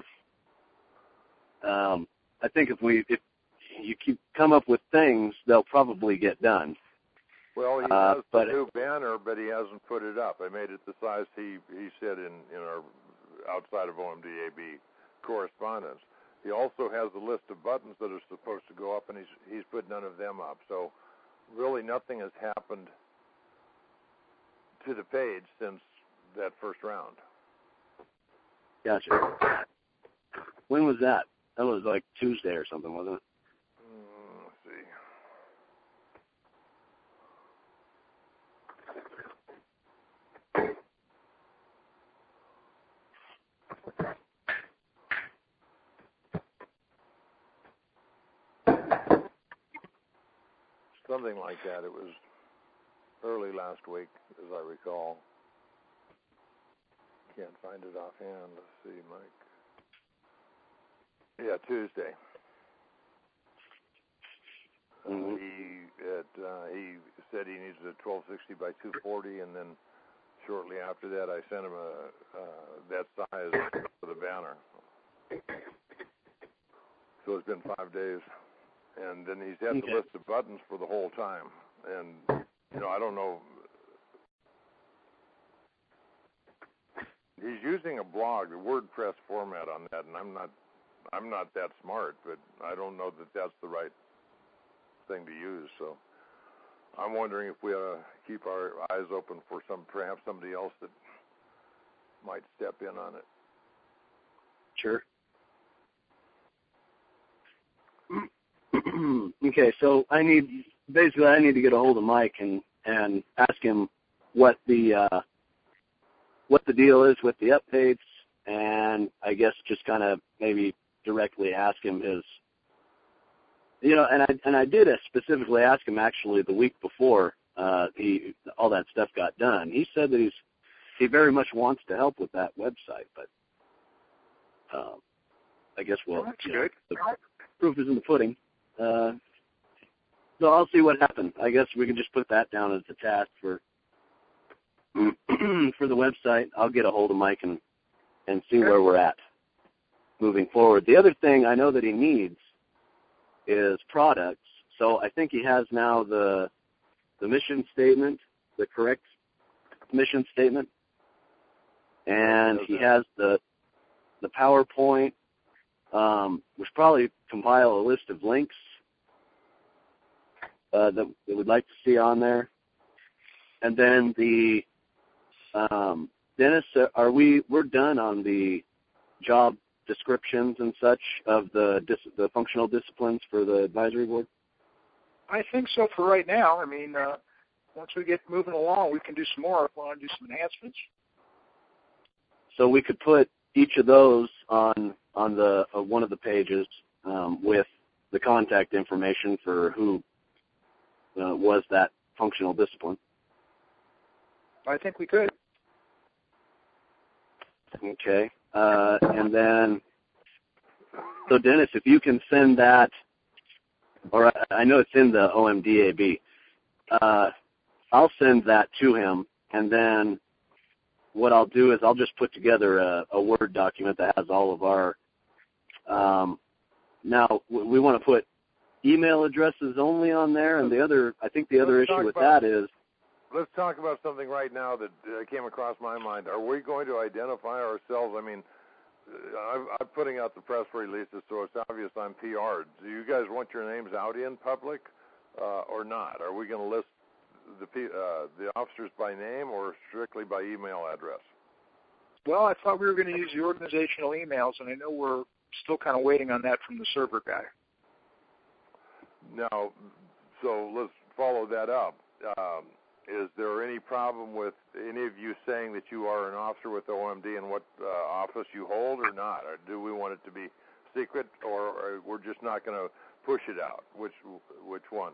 um, I think if we if you keep come up with things, they'll probably get done. Well, he uh, has but, the new banner, but he hasn't put it up. I made it the size he he said in in our outside of O M D A B correspondence. He also has a list of buttons that are supposed to go up, and he's he's put none of them up. So really nothing has happened to the page since that first round. Gotcha. When was that? That was like Tuesday or something, wasn't it? Mm, let's see. Something like that. It was early last week, as I recall. Can't find it offhand. Let's see, Mike. Yeah, Tuesday. Mm-hmm. Uh, he at, uh, he said he needs a twelve sixty by two forty, and then shortly after that, I sent him a uh, that size for the banner. So it's been five days, and then he's had okay. the list of buttons for the whole time. And you know, I don't know. He's using a blog, a WordPress format on that, and I'm not, I'm not that smart, but I don't know that that's the right thing to use. So I'm wondering if we ought to keep our eyes open for some, perhaps somebody else that might step in on it. Sure. Okay, so I need basically I need to get a hold of Mike and and ask him what the uh, what the deal is with the updates, and I guess just kind of maybe directly ask him his, you know, and I and I did specifically ask him actually the week before uh, he all that stuff got done. He said that he's he very much wants to help with that website, but um, I guess well, well that's you good. know, the proof is in the pudding. Uh, so I'll see what happens. I guess we can just put that down as a task for for the website. I'll get a hold of Mike and, and see where we're at moving forward. The other thing I know that he needs is products. So I think he has now the the mission statement, the correct mission statement, and he has the the PowerPoint. Um, we should probably compile a list of links uh, that we would like to see on there. And then the, um, Dennis, uh, are we, we're done on the job descriptions and such of the dis, the functional disciplines for the advisory board? I think so for right now. I mean, uh, once we get moving along, we can do some more if we want to do some enhancements. So we could put each of those on on the uh, one of the pages um, with the contact information for who uh, was that functional discipline. I think we could. Okay. Uh, and then, so Dennis, if you can send that, or I, I know it's in the O M D A B, uh, I'll send that to him, and then what I'll do is I'll just put together a, a Word document that has all of our, um, now we want to put email addresses only on there, and the other, I think the other Let's issue with about, that is. Let's talk about something right now that uh, came across my mind. Are we going to identify ourselves? I mean, I'm, I'm putting out the press releases, so it's obvious I'm P R'd. Do you guys want your names out in public uh, or not? Are we going to list the uh, the officers by name or strictly by email address? Well, I thought we were going to use the organizational emails, and I know we're still kind of waiting on that from the server guy. Now, so let's follow that up. Um, is there any problem with any of you saying that you are an officer with O M D and what uh, office you hold or not? Or do we want it to be secret, or, or we're just not going to push it out? Which which one?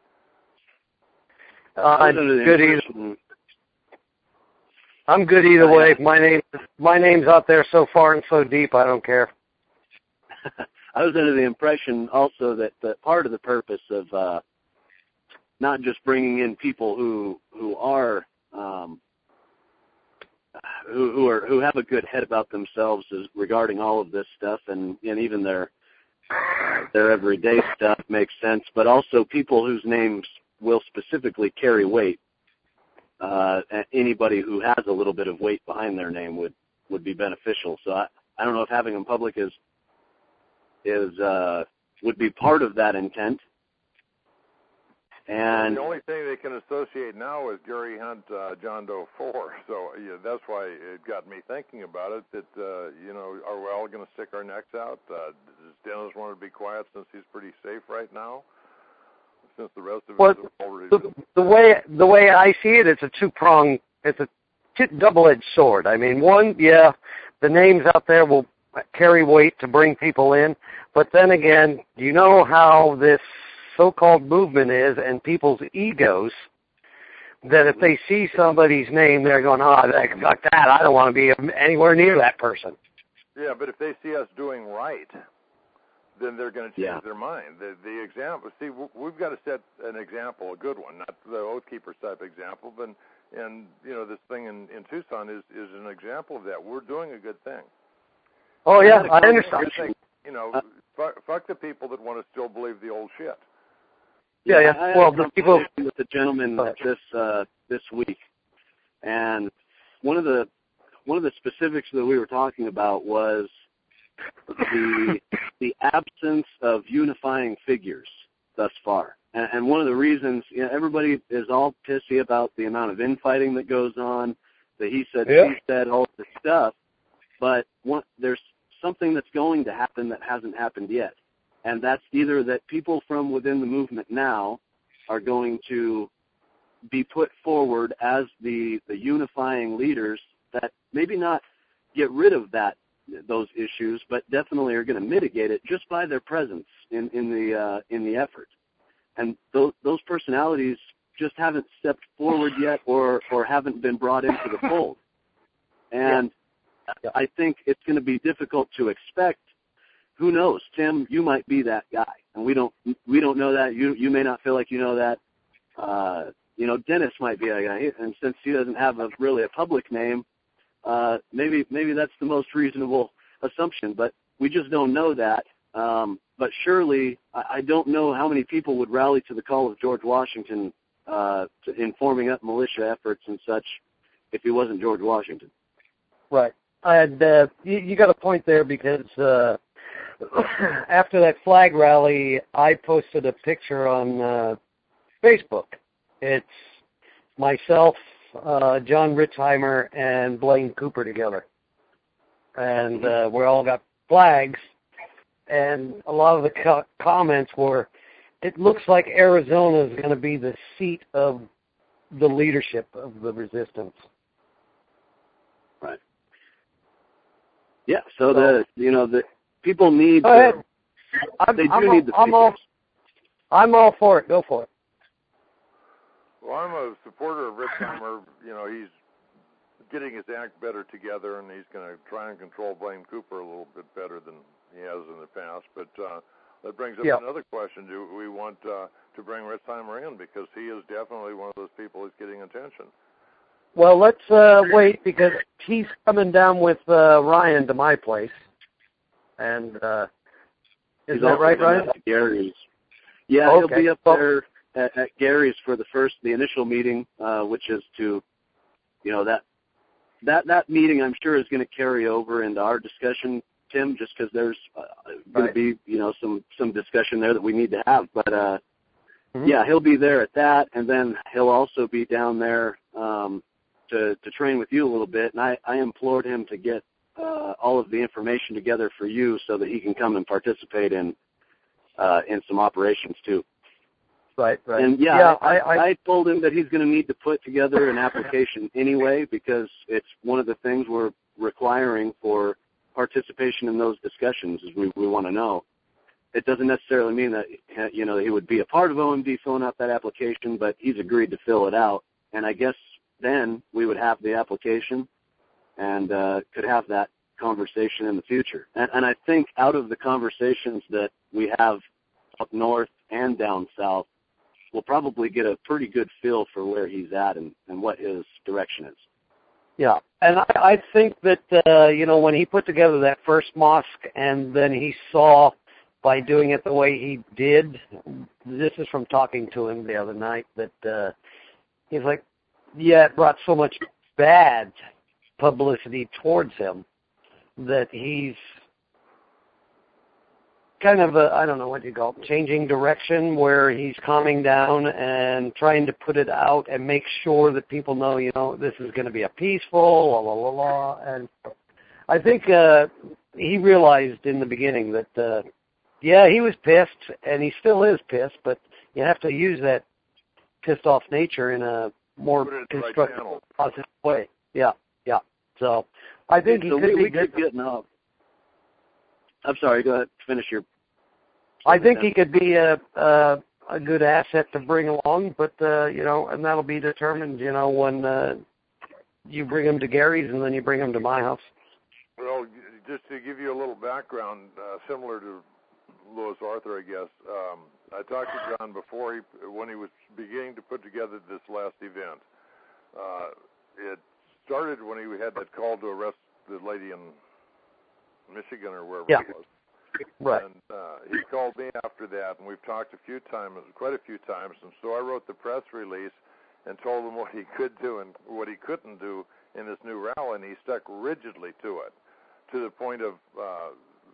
Uh, I'm good either. I'm good either way. My name, my name's out there so far and so deep. I don't care. I was under the impression also that, that part of the purpose of uh, not just bringing in people who who are um, who who are who have a good head about themselves is regarding all of this stuff, and, and even their their everyday stuff makes sense, but also people whose names will specifically carry weight. Uh, anybody who has a little bit of weight behind their name would, would be beneficial. So I, I don't know if having them public is is uh, would be part of that intent. And the only thing they can associate now is Gary Hunt, uh, John Doe four. So yeah, that's why it got me thinking about it. That uh, you know, are we all going to stick our necks out? Uh, does Dennis want to be quiet since he's pretty safe right now? Since the rest of well, it is already the, the way the way I see it, it's a two prong, it's a t- double edged sword. I mean, one, yeah, the names out there will carry weight to bring people in, but then again, you know how this so-called movement is and people's egos, that if they see somebody's name, they're going, oh, like that, I don't want to be anywhere near that person. Yeah, but if they see us doing right, then they're going to change yeah. their mind. The, the example, see, we've got to set an example, a good one, not the Oath Keepers type example, but And you know, this thing in, in Tucson is, is an example of that. We're doing a good thing. Oh yeah, I understand. Think, you know, uh, fuck, fuck the people that want to still believe the old shit. Yeah, yeah. I well, had the people with the gentleman this uh, this week, and one of the one of the specifics that we were talking about was the the absence of unifying figures thus far. And, and one of the reasons, you know, everybody is all pissy about the amount of infighting that goes on, the he said, yeah. she said, all this stuff. But one, there's something that's going to happen that hasn't happened yet. And that's either that people from within the movement now are going to be put forward as the, the unifying leaders that maybe not get rid of that those issues, but definitely are going to mitigate it just by their presence in, in the uh, in the effort. And those, those personalities just haven't stepped forward yet, or, or haven't been brought into the fold. And yeah. I think it's going to be difficult to expect. Who knows, Tim? You might be that guy, and we don't we don't know that. You you may not feel like you know that. Uh, you know, Dennis might be that guy, and since he doesn't have a really a public name, uh, maybe maybe that's the most reasonable assumption. But we just don't know that. Um, but surely, I, I don't know how many people would rally to the call of George Washington uh, to, in forming up militia efforts and such if he wasn't George Washington. Right. And uh, you, you got a point there, because uh, after that flag rally, I posted a picture on uh, Facebook. It's myself, uh, John Ritzheimer, and Blaine Cooper together. And uh, we all got flags. And a lot of the co- comments were, it looks like Arizona is going to be the seat of the leadership of the resistance. Right. Yeah, so, so the, you know, the people need, go ahead. I'm, they do I'm, need the I'm all, I'm all for it. Go for it. Well, I'm a supporter of Ritzheimer. You know, he's getting his act better together, and he's going to try and control Blaine Cooper a little bit better than he has in the past. But uh, that brings up yeah. another question. Do we want uh, to bring Ritzheimer in? Because he is definitely one of those people who's getting attention. Well, let's uh, wait, because he's coming down with uh, Ryan to my place. And uh, is he's that right, Ryan? At Gary's. Yeah, okay. He'll be up well, there at, at Gary's for the first, the initial meeting, uh, which is to, you know, that that that meeting I'm sure is going to carry over into our discussion, Tim, just because there's uh, going right. to be, you know, some some discussion there that we need to have. But uh, mm-hmm. yeah, he'll be there at that, and then he'll also be down there um, to to train with you a little bit. And I, I implored him to get uh, all of the information together for you so that he can come and participate in uh, in some operations too. Right, right. And yeah, yeah I, I, I, I told him that he's going to need to put together an application anyway, because it's one of the things we're requiring for participation in those discussions is we, we want to know. It doesn't necessarily mean that, you know, he would be a part of O M D filling out that application, but he's agreed to fill it out. And I guess then we would have the application and uh, could have that conversation in the future. And, and I think out of the conversations that we have up north and down south, we'll probably get a pretty good feel for where he's at and, and what his direction is. Yeah, and I, I think that, uh, you know, when he put together that first mosque and then he saw by doing it the way he did, this is from talking to him the other night, that uh, he's like, yeah, it brought so much bad publicity towards him that he's kind of a, I don't know what you call it, changing direction, where he's calming down and trying to put it out and make sure that people know, you know, this is going to be a peaceful, la, la, la, la. And I think uh, he realized in the beginning that, uh, yeah, he was pissed, and he still is pissed, but you have to use that pissed off nature in a more constructive, right, positive way. Yeah, yeah. So I think so he could we, be we good. Keep getting up. I'm sorry, go ahead, finish your... I think he could be a, a a good asset to bring along, but uh, you know, and that'll be determined, you know, when uh, you bring him to Gary's and then you bring him to my house. Well, just to give you a little background, uh, similar to Louis Arthur, I guess. Um, I talked to John before he, when he was beginning to put together this last event. uh, it started when he had that call to arrest the lady in Michigan or wherever yeah. it was. Right. And uh, he called me after that, and we've talked a few times, quite a few times. And so I wrote the press release and told him what he could do and what he couldn't do in this new rally, and he stuck rigidly to it, to the point of uh,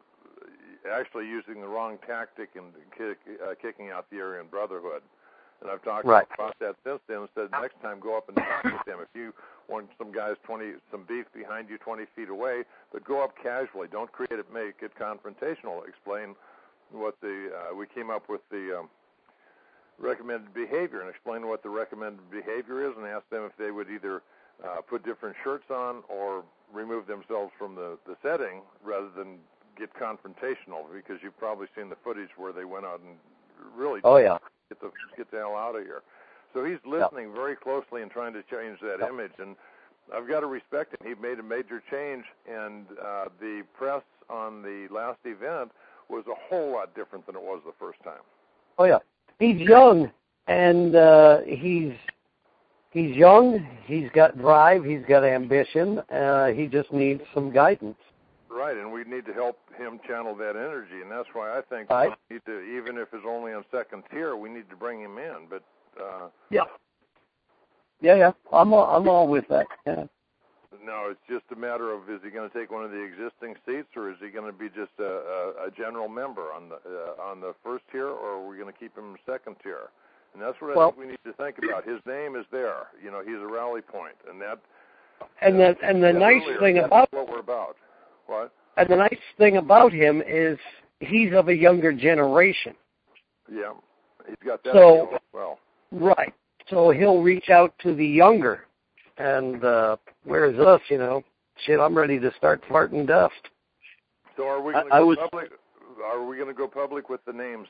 actually using the wrong tactic and kick, uh, kicking out the Aryan Brotherhood. And I've talked right. about that since then and said next time go up and talk with them. If you want some guys twenty some beef behind you twenty feet away, but go up casually. Don't create it, make it confrontational. Explain what the uh, we came up with the um, recommended behavior and explain what the recommended behavior is and ask them if they would either uh, put different shirts on or remove themselves from the, the setting rather than get confrontational, because you've probably seen the footage where they went out and really oh yeah get the get the hell out of here. So he's listening very closely and trying to change that yep. image, and I've got to respect him. He made a major change, and uh, the press on the last event was a whole lot different than it was the first time. Oh yeah, he's young, and uh, he's he's young. He's got drive. He's got ambition. Uh, he just needs some guidance. Right, and we need to help him channel that energy, and that's why I think right. we need to, even if it's only on second tier, we need to bring him in. But uh, yeah, yeah, yeah, I'm all, I'm all with that. Yeah. No, it's just a matter of is he going to take one of the existing seats, or is he going to be just a, a, a general member on the uh, on the first tier, or are we going to keep him second tier? And that's what I well, think we need to think about. His name is there. You know, he's a rally point, and that. And the and the nice earlier, thing that's about what we're about. What? And the nice thing about him is he's of a younger generation. Yeah, he's got that so, as well. Right. So he'll reach out to the younger. And uh, whereas us, you know, shit, I'm ready to start farting dust. So are we going to I, I go was, public? Are we going to go public with the names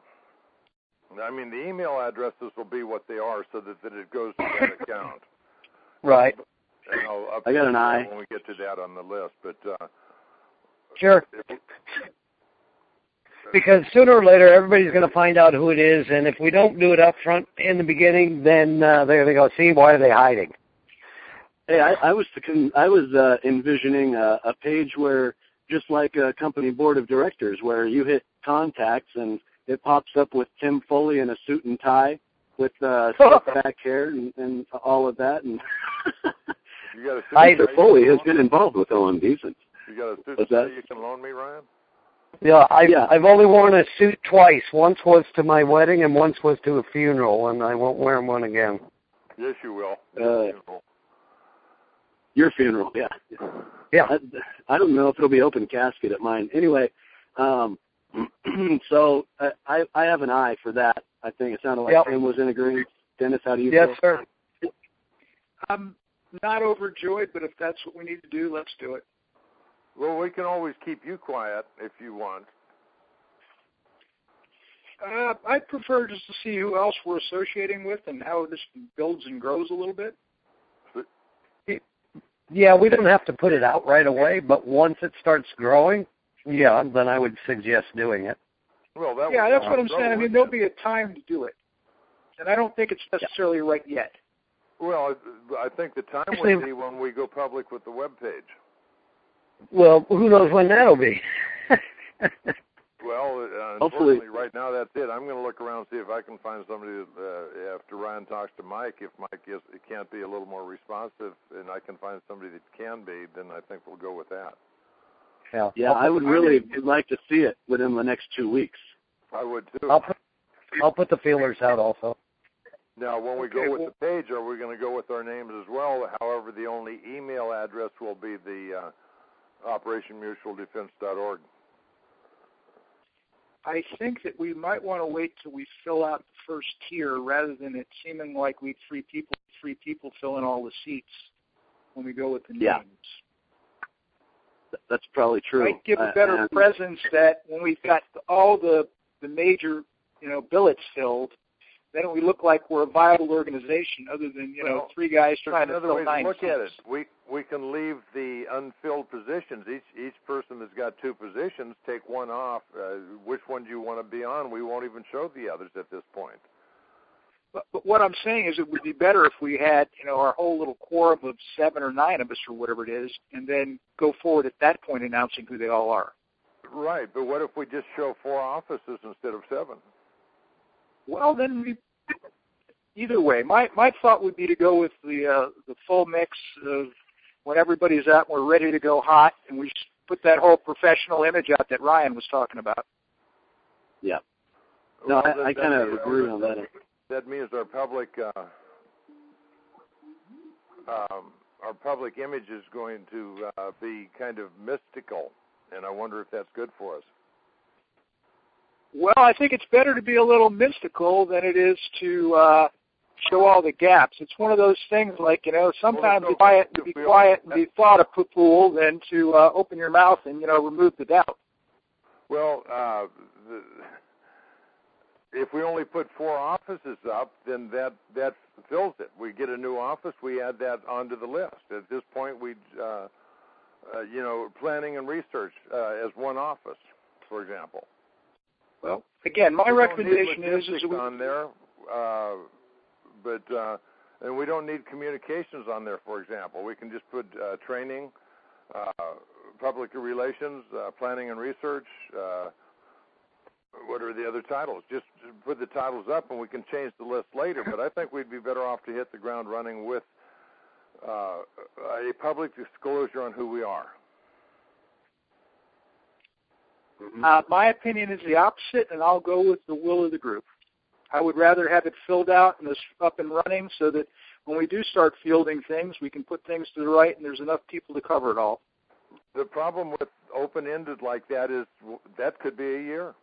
then? I mean, the email addresses will be what they are, so that, that it goes to that account. Right. And I'll I got an eye when we get to that on the list, but. Uh, Sure. Because sooner or later, everybody's going to find out who it is, and if we don't do it up front in the beginning, then uh, they're going to go, see, why are they hiding? Hey, I, I was thinking, I was uh, envisioning a, a page where, just like a company board of directors, where you hit contacts and it pops up with Tim Foley in a suit and tie with uh, slick back hair and, and all of that. And you got a suit I, Mister Foley has been involved with Owen Beeson. You got a suit What's that that? you can loan me, Ryan? Yeah, I've, yeah, I've only worn a suit twice. Once was to my wedding and once was to a funeral, and I won't wear one again. Yes, you will. Uh, funeral. Your funeral, yeah. Yeah. I, I don't know if it'll be open casket at mine. Anyway, um, so uh, I I have an eye for that. I think it sounded like yep. Tim was in agreement. Dennis, how do you yes, feel? Yes, sir. I'm not overjoyed, but if that's what we need to do, let's do it. Well, we can always keep you quiet if you want. Uh, I'd prefer just to see who else we're associating with and how this builds and grows a little bit. Yeah, we don't have to put it out right away, but once it starts growing, yeah, then I would suggest doing it. Well, that yeah, that's what I'm trouble, saying. I mean, there'll be a time to do it, and I don't think it's necessarily yeah. right yet. Well, I think the time Actually, would be when we go public with the web page. Well, who knows when that'll be? Well, uh, hopefully, unfortunately, right now that's it. I'm going to look around and see if I can find somebody. That, uh, after Ryan talks to Mike, if Mike is, can't be a little more responsive, and I can find somebody that can be, then I think we'll go with that. Yeah, yeah, I would really like to see it within the next two weeks. I would too. I'll put, I'll put the feelers out also. Now, when we okay, go with well, the page, are we going to go with our names as well? However, the only email address will be the uh, operation mutual defense dot org. I think that we might want to wait till we fill out the first tier rather than it seeming like we three people, three people fill in all the seats when we go with the yeah. names. That's probably true. Might give a better uh, presence that when we've got all the the major, you know, billets filled, then we look like we're a viable organization other than, you well, know, three guys trying to another fill way nine to look seats. at it, we we can leave the unfilled positions. Each each person that's got two positions, take one off. Uh, which one do you want to be on? We won't even show the others at this point. But, but what I'm saying is it would be better if we had, you know, our whole little quorum of seven or nine of us or whatever it is, and then go forward at that point announcing who they all are. Right, but what if we just show four offices instead of seven? Well, then we, either way, my my thought would be to go with the uh, the full mix of when everybody's out and we're ready to go hot, and we put that whole professional image out that Ryan was talking about. Yeah. No, well, I, I kind of agree on that. That means our public uh, um, our public image is going to uh, be kind of mystical, and I wonder if that's good for us. Well, I think it's better to be a little mystical than it is to uh, show all the gaps. It's one of those things like, you know, sometimes well, no, be quiet, to be quiet and be thought a fool than to uh, open your mouth and, you know, remove the doubt. Well, uh, the, if we only put four offices up, then that, that fills it. We get a new office, we add that onto the list. At this point, we, uh, uh, you know, planning and research uh, as one office, for example. Well, again, my we recommendation is, is we, on there, uh, but uh, and we don't need communications on there. For example, we can just put uh, training, uh, public relations, uh, planning and research. Uh, what are the other titles? Just put the titles up, and we can change the list later. But I think we'd be better off to hit the ground running with uh, a public disclosure on who we are. Uh, my opinion is the opposite, and I'll go with the will of the group. I would rather have it filled out and up and running so that when we do start fielding things, we can put things to the right and there's enough people to cover it all. The problem with open-ended like that is that could be a year.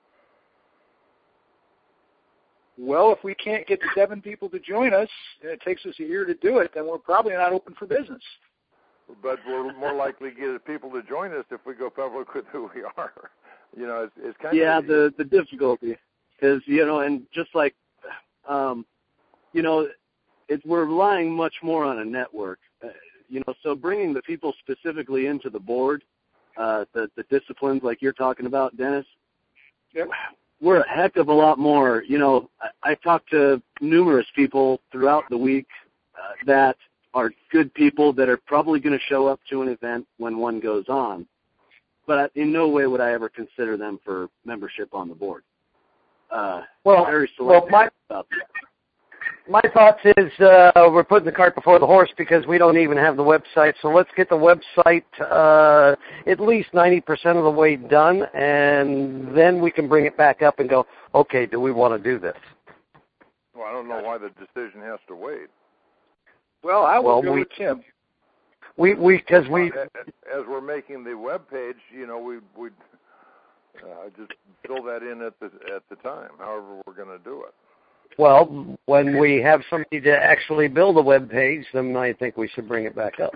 Well, if we can't get seven people to join us, and it takes us a year to do it, then we're probably not open for business. But we're more likely to get people to join us if we go public with who we are. You know, it's, it's kind yeah, of... Yeah, the, the difficulty is, you know, and just like, um, you know, it, we're relying much more on a network. Uh, you know, so bringing the people specifically into the board, uh, the, the disciplines like you're talking about, Dennis, yep. We're a heck of a lot more. You know, I, I talked to numerous people throughout the week uh, that are good people that are probably going to show up to an event when one goes on. But in no way would I ever consider them for membership on the board. Uh, well, very well, my, about that. my thoughts is uh, we're putting the cart before the horse because we don't even have the website. So let's get the website uh, at least ninety percent of the way done, and then we can bring it back up and go, okay, do we want to do this? Well, I don't know why the decision has to wait. Well, I will well, go we, with Tim. We we because we as we're making the web page, you know, we we uh, just fill that in at the at the time. However, we're going to do it. Well, when we have somebody to actually build a web page, then I think we should bring it back up.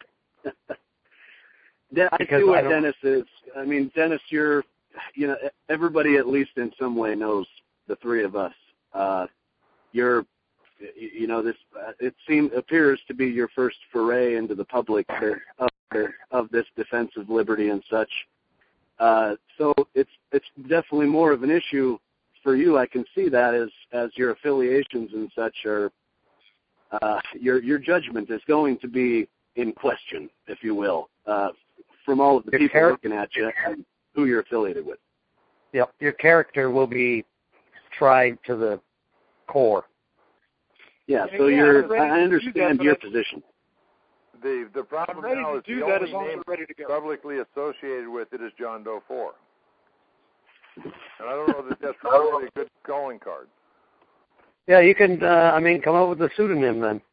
Yeah, I see what Dennis is. I mean, Dennis, you're, you know, everybody at least in some way knows the three of us. Uh, you're. You know, this uh, it seems appears to be your first foray into the public of, of this defense of liberty and such. Uh, so it's it's definitely more of an issue for you. I can see that as as your affiliations and such are uh, your your judgment is going to be in question, if you will, uh, from all of the your people char- looking at you and who you're affiliated with. Yep, your character will be tried to the core. Yeah, so yeah, you're. I understand that, your position. The the problem now is the only name publicly associated with it is John Doe four, and I don't know that that's really a good calling card. Yeah, you can. Uh, I mean, come up with a pseudonym then.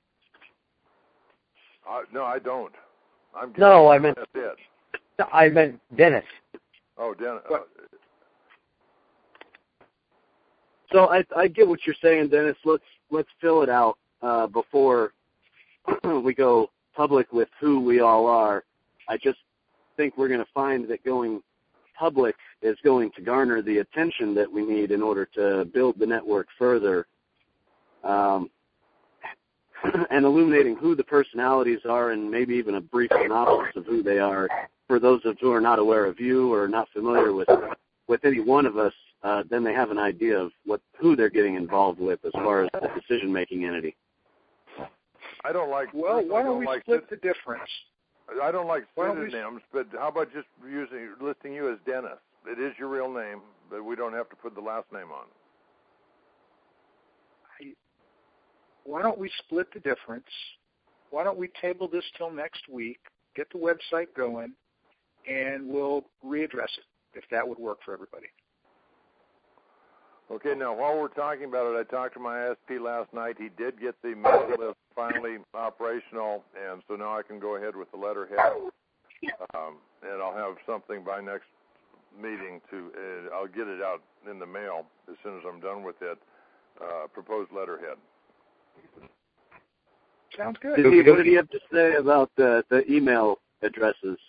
Uh, no, I don't. I'm no, I meant. That's it. I meant Dennis. Oh, Dennis. Uh, so I I get what you're saying, Dennis. Let's let's fill it out uh, before we go public with who we all are. I just think we're going to find that going public is going to garner the attention that we need in order to build the network further. Um, and illuminating who the personalities are and maybe even a brief synopsis of who they are for those of who are not aware of you or not familiar with with any one of us. Uh, uh, then they have an idea of what who they're getting involved with as far as the decision-making entity. I don't like. Well, why don't, don't we like split sit, the difference? I don't like Why don't we pseudonyms, but how about just using listing you as Dennis? It is your real name, but we don't have to put the last name on. I, why don't we split the difference? Why don't we table this till next week, get the website going, and we'll readdress it, if that would work for everybody. Okay, now while we're talking about it, I talked to my I S P last night. He did get the mail list finally operational, and so now I can go ahead with the letterhead, um, and I'll have something by next meeting to, uh, I'll get it out in the mail as soon as I'm done with it, uh, proposed letterhead. Sounds good. Did he, what did he have to say about the, the email addresses?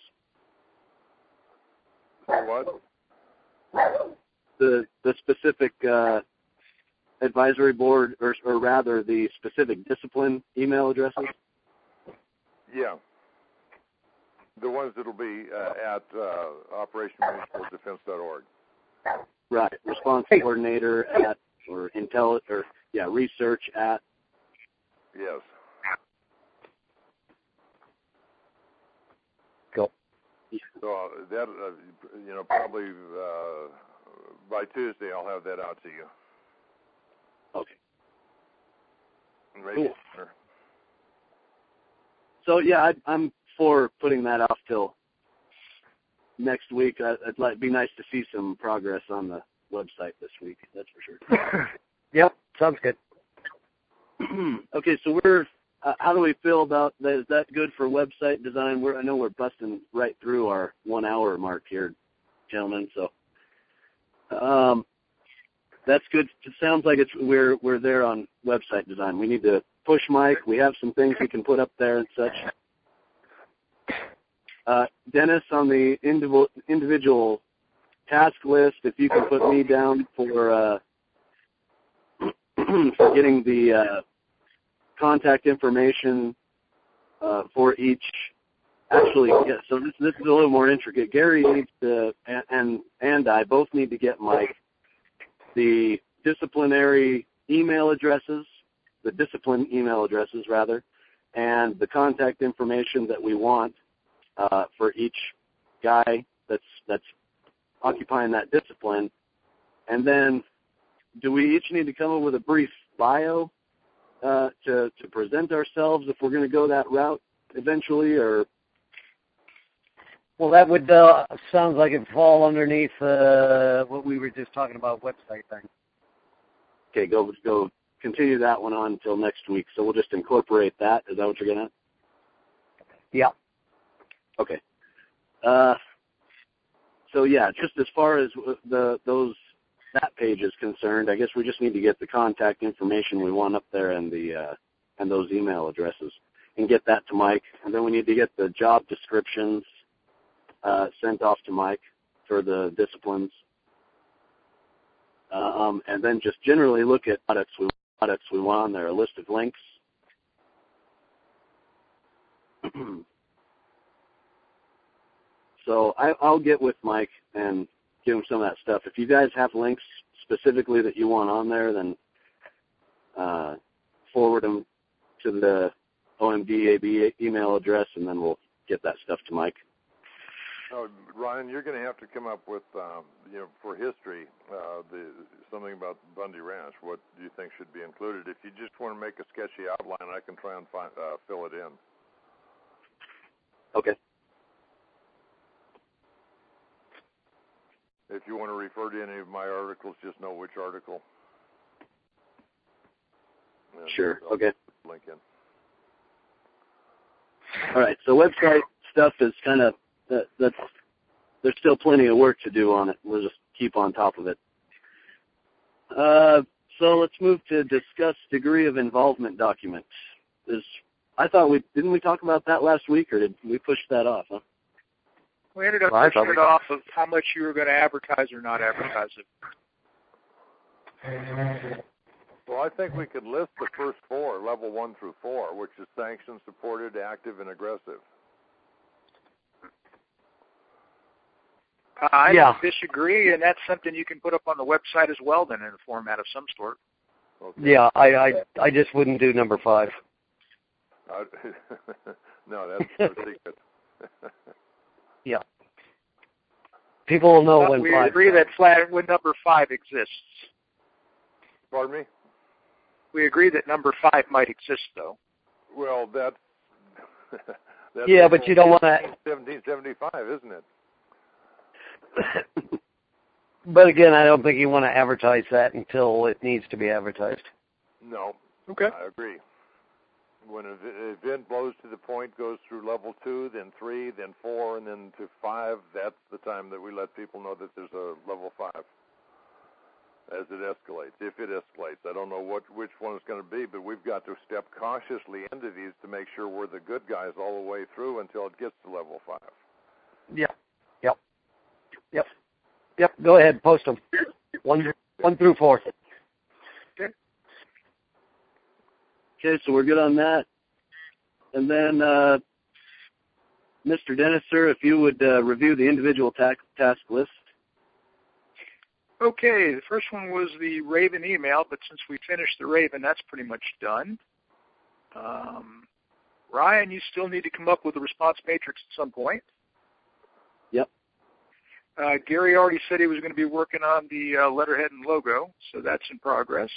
For what? The the specific uh, advisory board, or, or rather the specific discipline email addresses? Yeah. The ones that will be uh, at uh, operation municipal defense dot org. Right. Response coordinator at, or intel, or yeah, research at. Yes. Go. So uh, that, uh, you know, probably uh, by Tuesday I'll have that out to you. Okay. Maybe Cool. sooner. So yeah, I, I'm for putting that off till next week. I, it'd like, be nice to see some progress on the website this week. That's for sure. Yep, sounds good. Okay, so we're. Uh, how do we feel about that? Is that good for website design? We're, I know we're busting right through our one-hour mark here, gentlemen. So um, that's good. It sounds like it's we're we're there on website design. We need to push Mike. We have some things we can put up there and such. Uh, Dennis, on the individual individual task list, if you can put me down for uh, for getting the uh, contact information uh, for each. Actually, yeah, so this, this is a little more intricate. Gary needs to, and, and and I both need to get Mike the disciplinary email addresses, the discipline email addresses rather, and the contact information that we want uh, for each guy that's that's occupying that discipline. And then, do we each need to come up with a brief bio uh, to to present ourselves if we're going to go that route eventually, or? Well, that would uh, sounds like it fall underneath uh, what we were just talking about, website thing. Okay, go go continue that one on until next week. So we'll just incorporate that. Is that what you're getting at? Yeah. Okay. Uh, so yeah, just as far as the those that page is concerned, I guess we just need to get the contact information we want up there and the uh, and those email addresses and get that to Mike. And then we need to get the job descriptions uh, sent off to Mike for the disciplines. Uh, um, and then just generally look at products we products we want on there, a list of links. So I, I'll get with Mike and give him some of that stuff. If you guys have links specifically that you want on there, then uh, forward them to the O M D A B email address, and then we'll get that stuff to Mike. Oh, Ryan, you're going to have to come up with, um, you know, for history, uh, the something about Bundy Ranch. What do you think should be included? If you just want to make a sketchy outline, I can try and find, uh, fill it in. Okay. If you want to refer to any of my articles, just know which article. And Sure. I'll Okay. link in. All right. So website stuff is kind of that, that's there's still plenty of work to do on it. We'll just keep on top of it. Uh, so let's move to discuss degree of involvement document. Is I thought we didn't we talk about that last week, or did we push that off? Huh? We ended up Well, I pushing thought it we- off of how much you were going to advertise or not advertise it. Well, I think we could list the first four, level one through four, which is sanctioned, supported, active, and aggressive. Uh, I Yeah. disagree, and that's something you can put up on the website as well, then, in a format of some sort. Okay. Yeah, I, I I just wouldn't do number five. Uh, no, that's no secret. Yeah. People will know But when we five. agree that flat when number five exists. Pardon me? We agree that number five might exist, though. Well, that's, that's Yeah, but you don't want to. seventeen seventy-five, isn't it? But again, I don't think you want to advertise that until it needs to be advertised. No. Okay. I agree. When an event blows to the point, goes through level two, then three, then four, and then to five, that's the time that we let people know that there's a level five as it escalates, if it escalates. I don't know what which one it's going to be, but we've got to step cautiously into these to make sure we're the good guys all the way through until it gets to level five. Yeah. Yep. Yep. Yep. Go ahead, post them. One, one through four. Okay, so we're good on that. And then, uh, Mister Dennis, sir, if you would uh, review the individual task, task list. Okay, the first one was the Raven email, but since we finished the Raven, that's pretty much done. Um, Ryan, you still need to come up with a response matrix at some point. Yep. Uh, Gary already said he was going to be working on the uh, letterhead and logo, so that's in progress.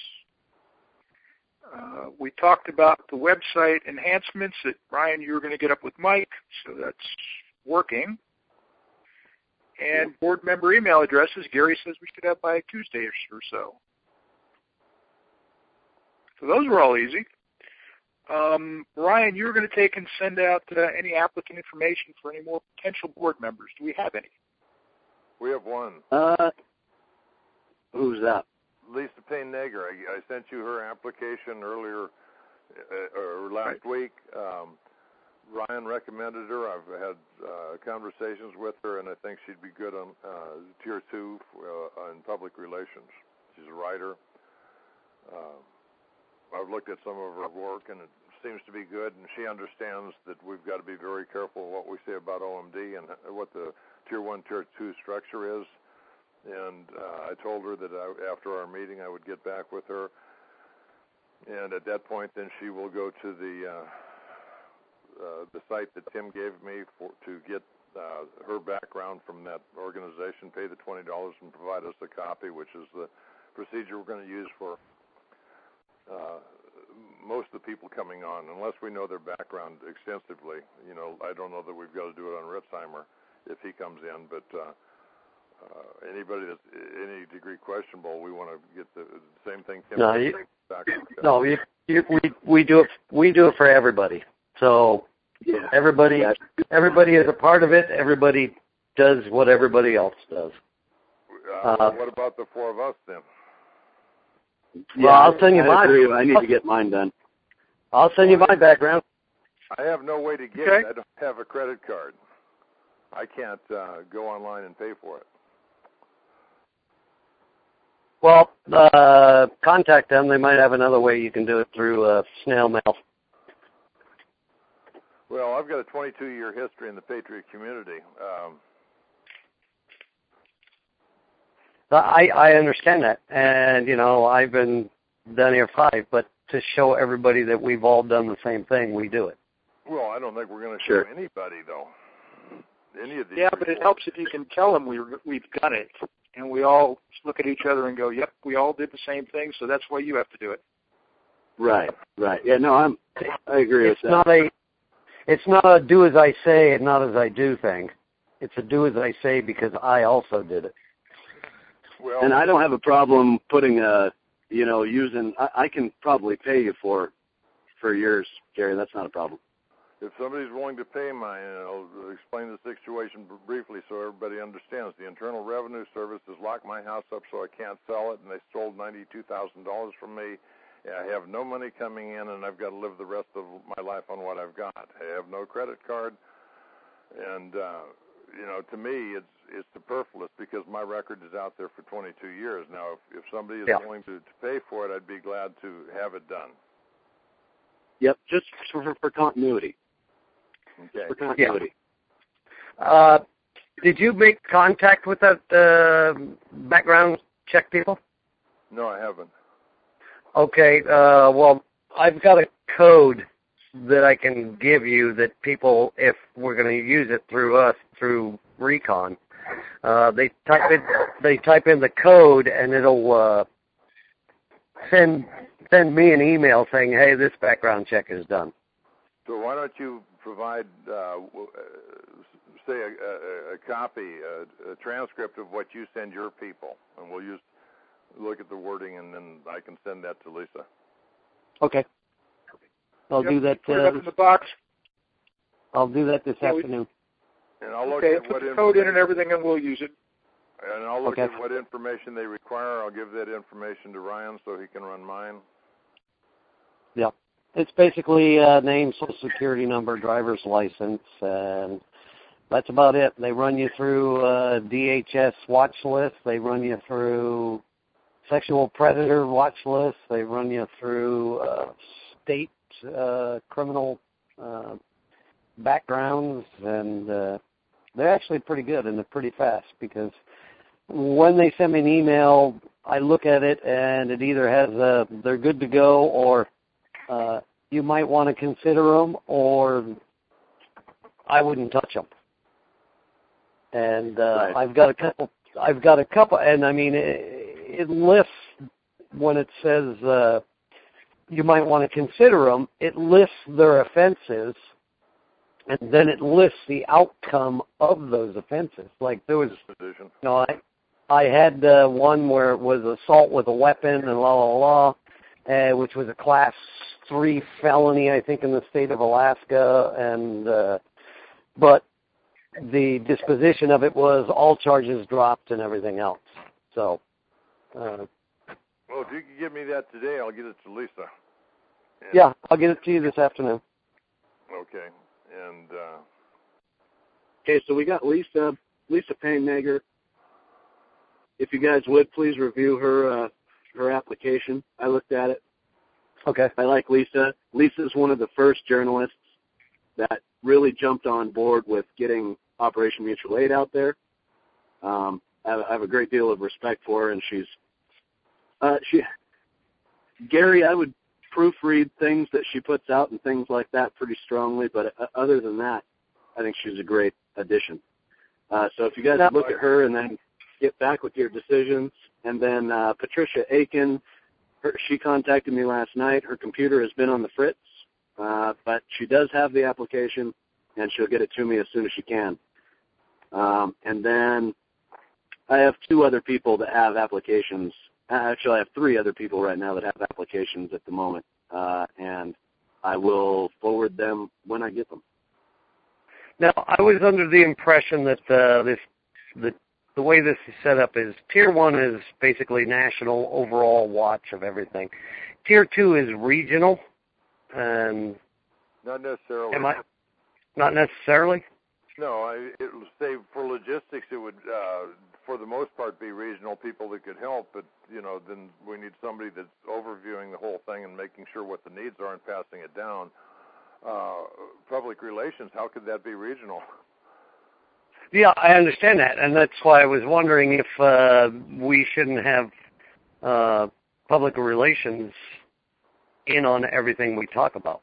Uh, we talked about the website enhancements that, Ryan, you were going to get up with Mike, so that's working. And board member email addresses, Gary says we should have by Tuesday or so. So those were all easy. Um, Ryan, you were going to take and send out uh, any applicant information for any more potential board members. Do we have any? We have one. Uh, who's that? Lisa Payne-Nager. I, I sent you her application earlier, uh, or last right. week. Um, Ryan recommended her. I've had uh, conversations with her, and I think she'd be good on uh, tier two uh, in public relations. She's a writer. Uh, I've looked at some of her work, and it seems to be good, and she understands that we've got to be very careful what we say about O M D and what the tier one, tier two structure is. And uh, I told her that I, after our meeting I would get back with her, and at that point then she will go to the uh, uh, the site that Tim gave me for, to get uh, her background from that organization, pay the twenty dollars and provide us a copy, which is the procedure we're going to use for uh, most of the people coming on, unless we know their background extensively. You know, I don't know that we've got to do it on Ritzheimer if he comes in, but uh, Uh, anybody that's any degree questionable, we want to get the same thing. Tim No, you, back no, you, you, we we do it. We do it for everybody. So Yeah. everybody, everybody is a part of it. Everybody does what everybody else does. Uh, Uh, what about the four of us then? Yeah, Well, I'll send you I mine. agree. I need to get mine done. I'll send you my background. I have no way to get Okay. it. I don't have a credit card. I can't uh, go online and pay for it. Well, uh, contact them. They might have another way you can do it through uh, snail mail. Well, I've got a twenty-two year history in the Patriot community. Um, I, I understand that, and you know I've been done here five, but to show everybody that we've all done the same thing, we do it. well, I don't think we're going to Sure. show anybody though. Any of these. Yeah, but it people. helps if you can tell them we, we've done it. And we all look at each other and go, yep, we all did the same thing, so that's why you have to do it. Right, right. Yeah, no, I'm. I agree It's with that. not a, it's not a do as I say and not as I do thing. It's a do as I say because I also did it. Well, And I don't have a problem putting a, you know, using. I, I can probably pay you for, for yours, Gary. That's not a problem. if somebody's willing to pay mine, I'll explain the situation briefly so everybody understands. The Internal Revenue Service has locked my house up so I can't sell it, and they stole ninety-two thousand dollars from me. I have no money coming in, and I've got to live the rest of my life on what I've got. I have no credit card, and uh, you know, to me, it's it's superfluous because my record is out there for twenty-two years. Now, if, if somebody is Yeah. willing to, to pay for it, I'd be glad to have it done. Yep, just for, for continuity. Okay. For continuity. Uh, did you make contact with that uh, background check people? No, I haven't. Okay, uh, well, I've got a code that I can give you that people, if we're going to use it through us, through Recon, uh, they type in they type in the code and it'll uh, send send me an email saying, hey, this background check is done. So why don't you provide, uh, say, a, a, a copy, a, a transcript of what you send your people, and we'll use look at the wording, and then I can send that to Lisa. Okay. I'll yep, do that. Put uh, it up in the box. I'll do that this yeah, afternoon. And I'll look okay, at put what the code in and everything, and we'll use it. And I'll look okay. at what information they require. I'll give that information to Ryan so he can run mine. Yeah. It's basically uh, name, social security number, driver's license, and that's about it. They run you through uh, D H S watch list. They run you through sexual predator watch list. They run you through uh, state uh, criminal uh, backgrounds, and uh, they're actually pretty good, and they're pretty fast because when they send me an email, I look at it, and it either has a they're good to go, or uh, you might want to consider them, or I wouldn't touch them. And uh, right. I've got a couple. I've got a couple, and I mean, it, it lists when it says uh, you might want to consider them. It lists their offenses, and then it lists the outcome of those offenses. Like there was, you know, I I had uh, one where it was assault with a weapon and la la la, uh, which was a class three felony, I think, in the state of Alaska, and uh, but the disposition of it was all charges dropped and everything else. So, uh, well, if you could give me that today, I'll get it to Lisa. And yeah, I'll get it to you this afternoon. Okay, and uh, okay, so we got Lisa Lisa Payne-Nager. If you guys would please review her uh, her application. I looked at it. Okay. I like Lisa. Lisa's one of the first journalists that really jumped on board with getting Operation Mutual Aid out there. Um, I, I have a great deal of respect for her, and she's uh, she. Gary, I would proofread things that she puts out and things like that pretty strongly, but uh, other than that, I think she's a great addition. Uh, so if you guys look at her and then get back with your decisions, and then uh, Patricia Aiken, her, she contacted me last night. Her computer has been on the fritz, uh, but she does have the application, and she'll get it to me as soon as she can. Um, and then I have two other people that have applications. Actually, I have three other people right now that have applications at the moment, uh, and I will forward them when I get them. Now, I was under the impression that uh, this the the way this is set up is Tier one is basically national overall watch of everything. Tier two is regional, and not necessarily. Am I? Not necessarily. No, I, it will say for logistics, it would, uh, for the most part, be regional people that could help. But you know, then we need somebody that's overviewing the whole thing and making sure what the needs are and passing it down. Uh, public relations, how could that be regional? Yeah, I understand that, and that's why I was wondering if uh, we shouldn't have uh, public relations in on everything we talk about.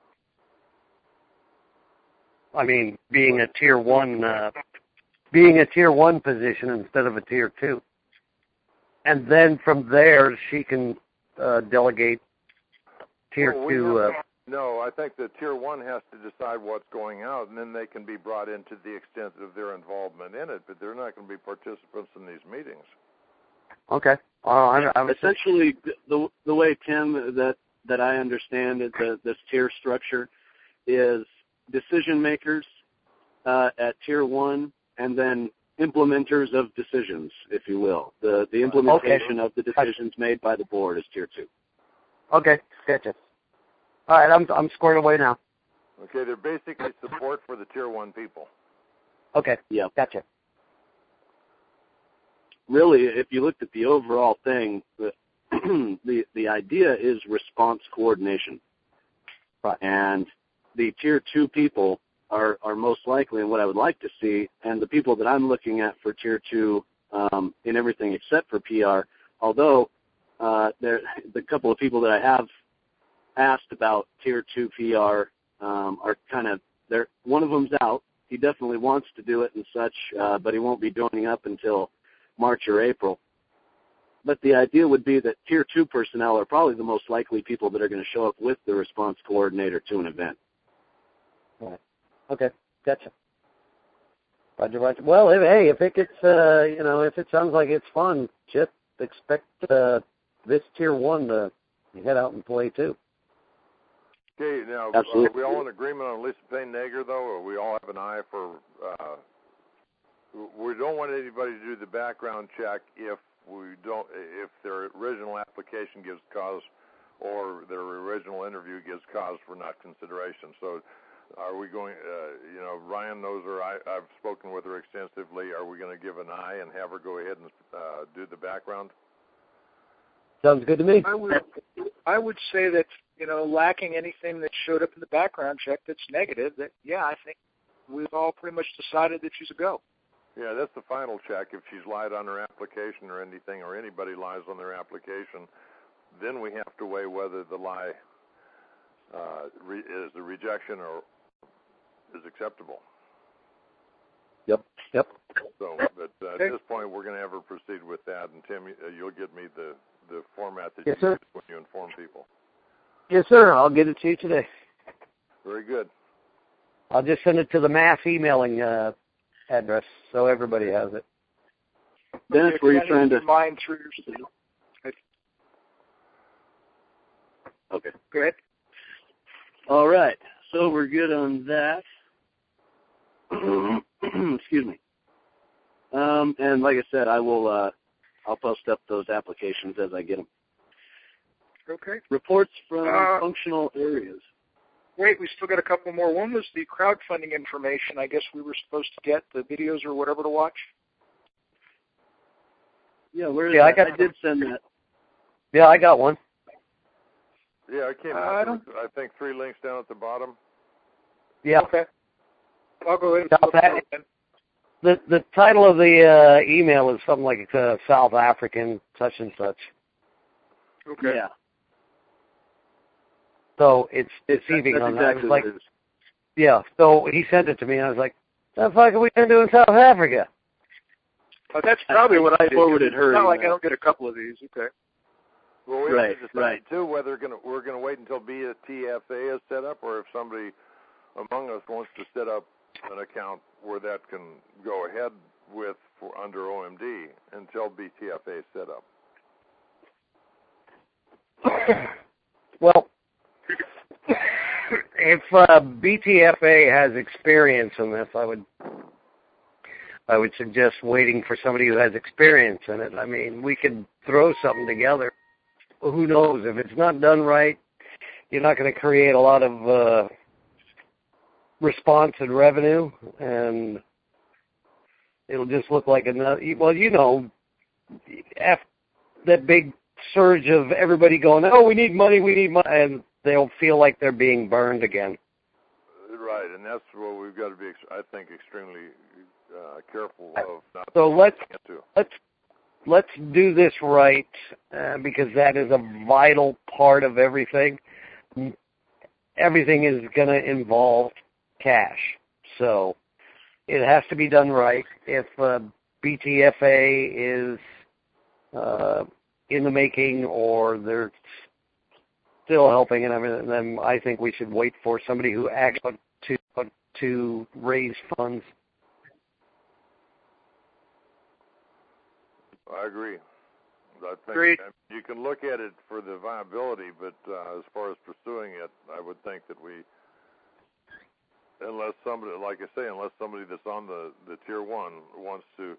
I mean, being a tier one, uh, being a tier one position instead of a tier two, and then from there she can uh, delegate tier well, we two. Have, uh, no, I think the tier one has to decide what's going out, and then they can be brought in to the extent of their involvement in it. But they're not going to be participants in these meetings. Okay. Uh, I'm, I'm Essentially, the the way Tim that that I understand it, the this tier structure is decision makers uh, at tier one, and then implementers of decisions, if you will. The the implementation okay. of the decisions made by the board is tier two. Okay, gotcha. All right, I'm I'm squared away now. Okay, they're basically support for the tier one people. Okay, yeah, gotcha. Really, if you looked at the overall thing, the the the idea is response coordination, right. And the tier two people are, are most likely and what I would like to see. And the people that I'm looking at for Tier two um, in everything except for P R, although uh, there the couple of people that I have asked about Tier two P R um, are kind of, they're, one of them's out. He definitely wants to do it and such, uh, but he won't be joining up until March or April. But the idea would be that Tier two personnel are probably the most likely people that are going to show up with the response coordinator to an event. Right. Okay, gotcha. Roger, Roger. Well, if, hey, if it gets, uh, you know, if it sounds like it's fun, just expect uh, this Tier one to head out and play too. Okay, now, Absolutely. are we all in agreement on Lisa Payne Nager, though, or we all have an eye for, uh, we don't want anybody to do the background check if we don't, if their original application gives cause or their original interview gives cause for not consideration. So are we going, uh, you know, Ryan knows her, I, I've spoken with her extensively. Are we going to give an eye and have her go ahead and uh, do the background? Sounds good to me. I would, I would say that, you know, lacking anything that showed up in the background check that's negative, that, yeah, I think we've all pretty much decided that she's a go. Yeah, that's the final check. If she's lied on her application or anything, or anybody lies on their application, then we have to weigh whether the lie uh, re- is a rejection or is acceptable. Yep, yep. So, but uh, at this point, we're going to have her proceed with that. And Tim, uh, you'll give me the, the format that yes, you sir. use when you inform people. Yes, sir. I'll get it to you today. Very good. I'll just send it to the mass emailing uh, address so everybody has it. Dennis, were you trying to... Mine through your... Okay. Go ahead. All right. So we're good on that. Excuse me. Um, and like I said, I will, uh, I'll post up those applications as I get them. Okay. Reports from Uh, functional areas. Wait, we still got a couple more. One was the crowdfunding information. I guess we were supposed to get the videos or whatever to watch. Yeah, where is Yeah, I that? got- I did send that. Yeah, I got one. Yeah, I came Uh, out I with, don't- I think, three links down at the bottom. Yeah. Okay. I'll go ahead and Yeah, look that- at it then. The the title of the uh, email is something like uh, South African such and such. Okay. Yeah. So it's It's, deceiving that's on that. exactly I was like, what it is. yeah. So he sent it to me, and I was like, "The fuck are we gonna do in South Africa?" Oh, that's probably I- what I did. forwarded her It's not like I email. don't get a couple of these. Okay. Well, we Right, have to decide, right. too, whether we're gonna, we're going to wait until B T F A is set up, or if somebody among us wants to set up an account where that can go ahead with for under O M D until B T F A is set up. Well, if uh, B T F A has experience in this, I would I would suggest waiting for somebody who has experience in it. I mean, we could throw something together. Who knows? If it's not done right, you're not going to create a lot of uh, response and revenue, and it'll just look like another. Well, you know, after that big surge of everybody going, "Oh, we need money, we need money," and they'll feel like they're being burned again. Right, and that's what we've got to be, I think, extremely uh, careful of. Not So let's to. let's let's do this right, uh, because that is a vital part of everything. Everything is going to involve cash, so it has to be done right. If uh, B T F A is uh, in the making, or they're still helping and everything, then I think we should wait for somebody who actually to to raise funds. I agree. I think Agreed. I mean, you can look at it for the viability, but uh, as far as pursuing it, I would think that we, unless somebody, like I say, unless somebody that's on the, the tier one wants to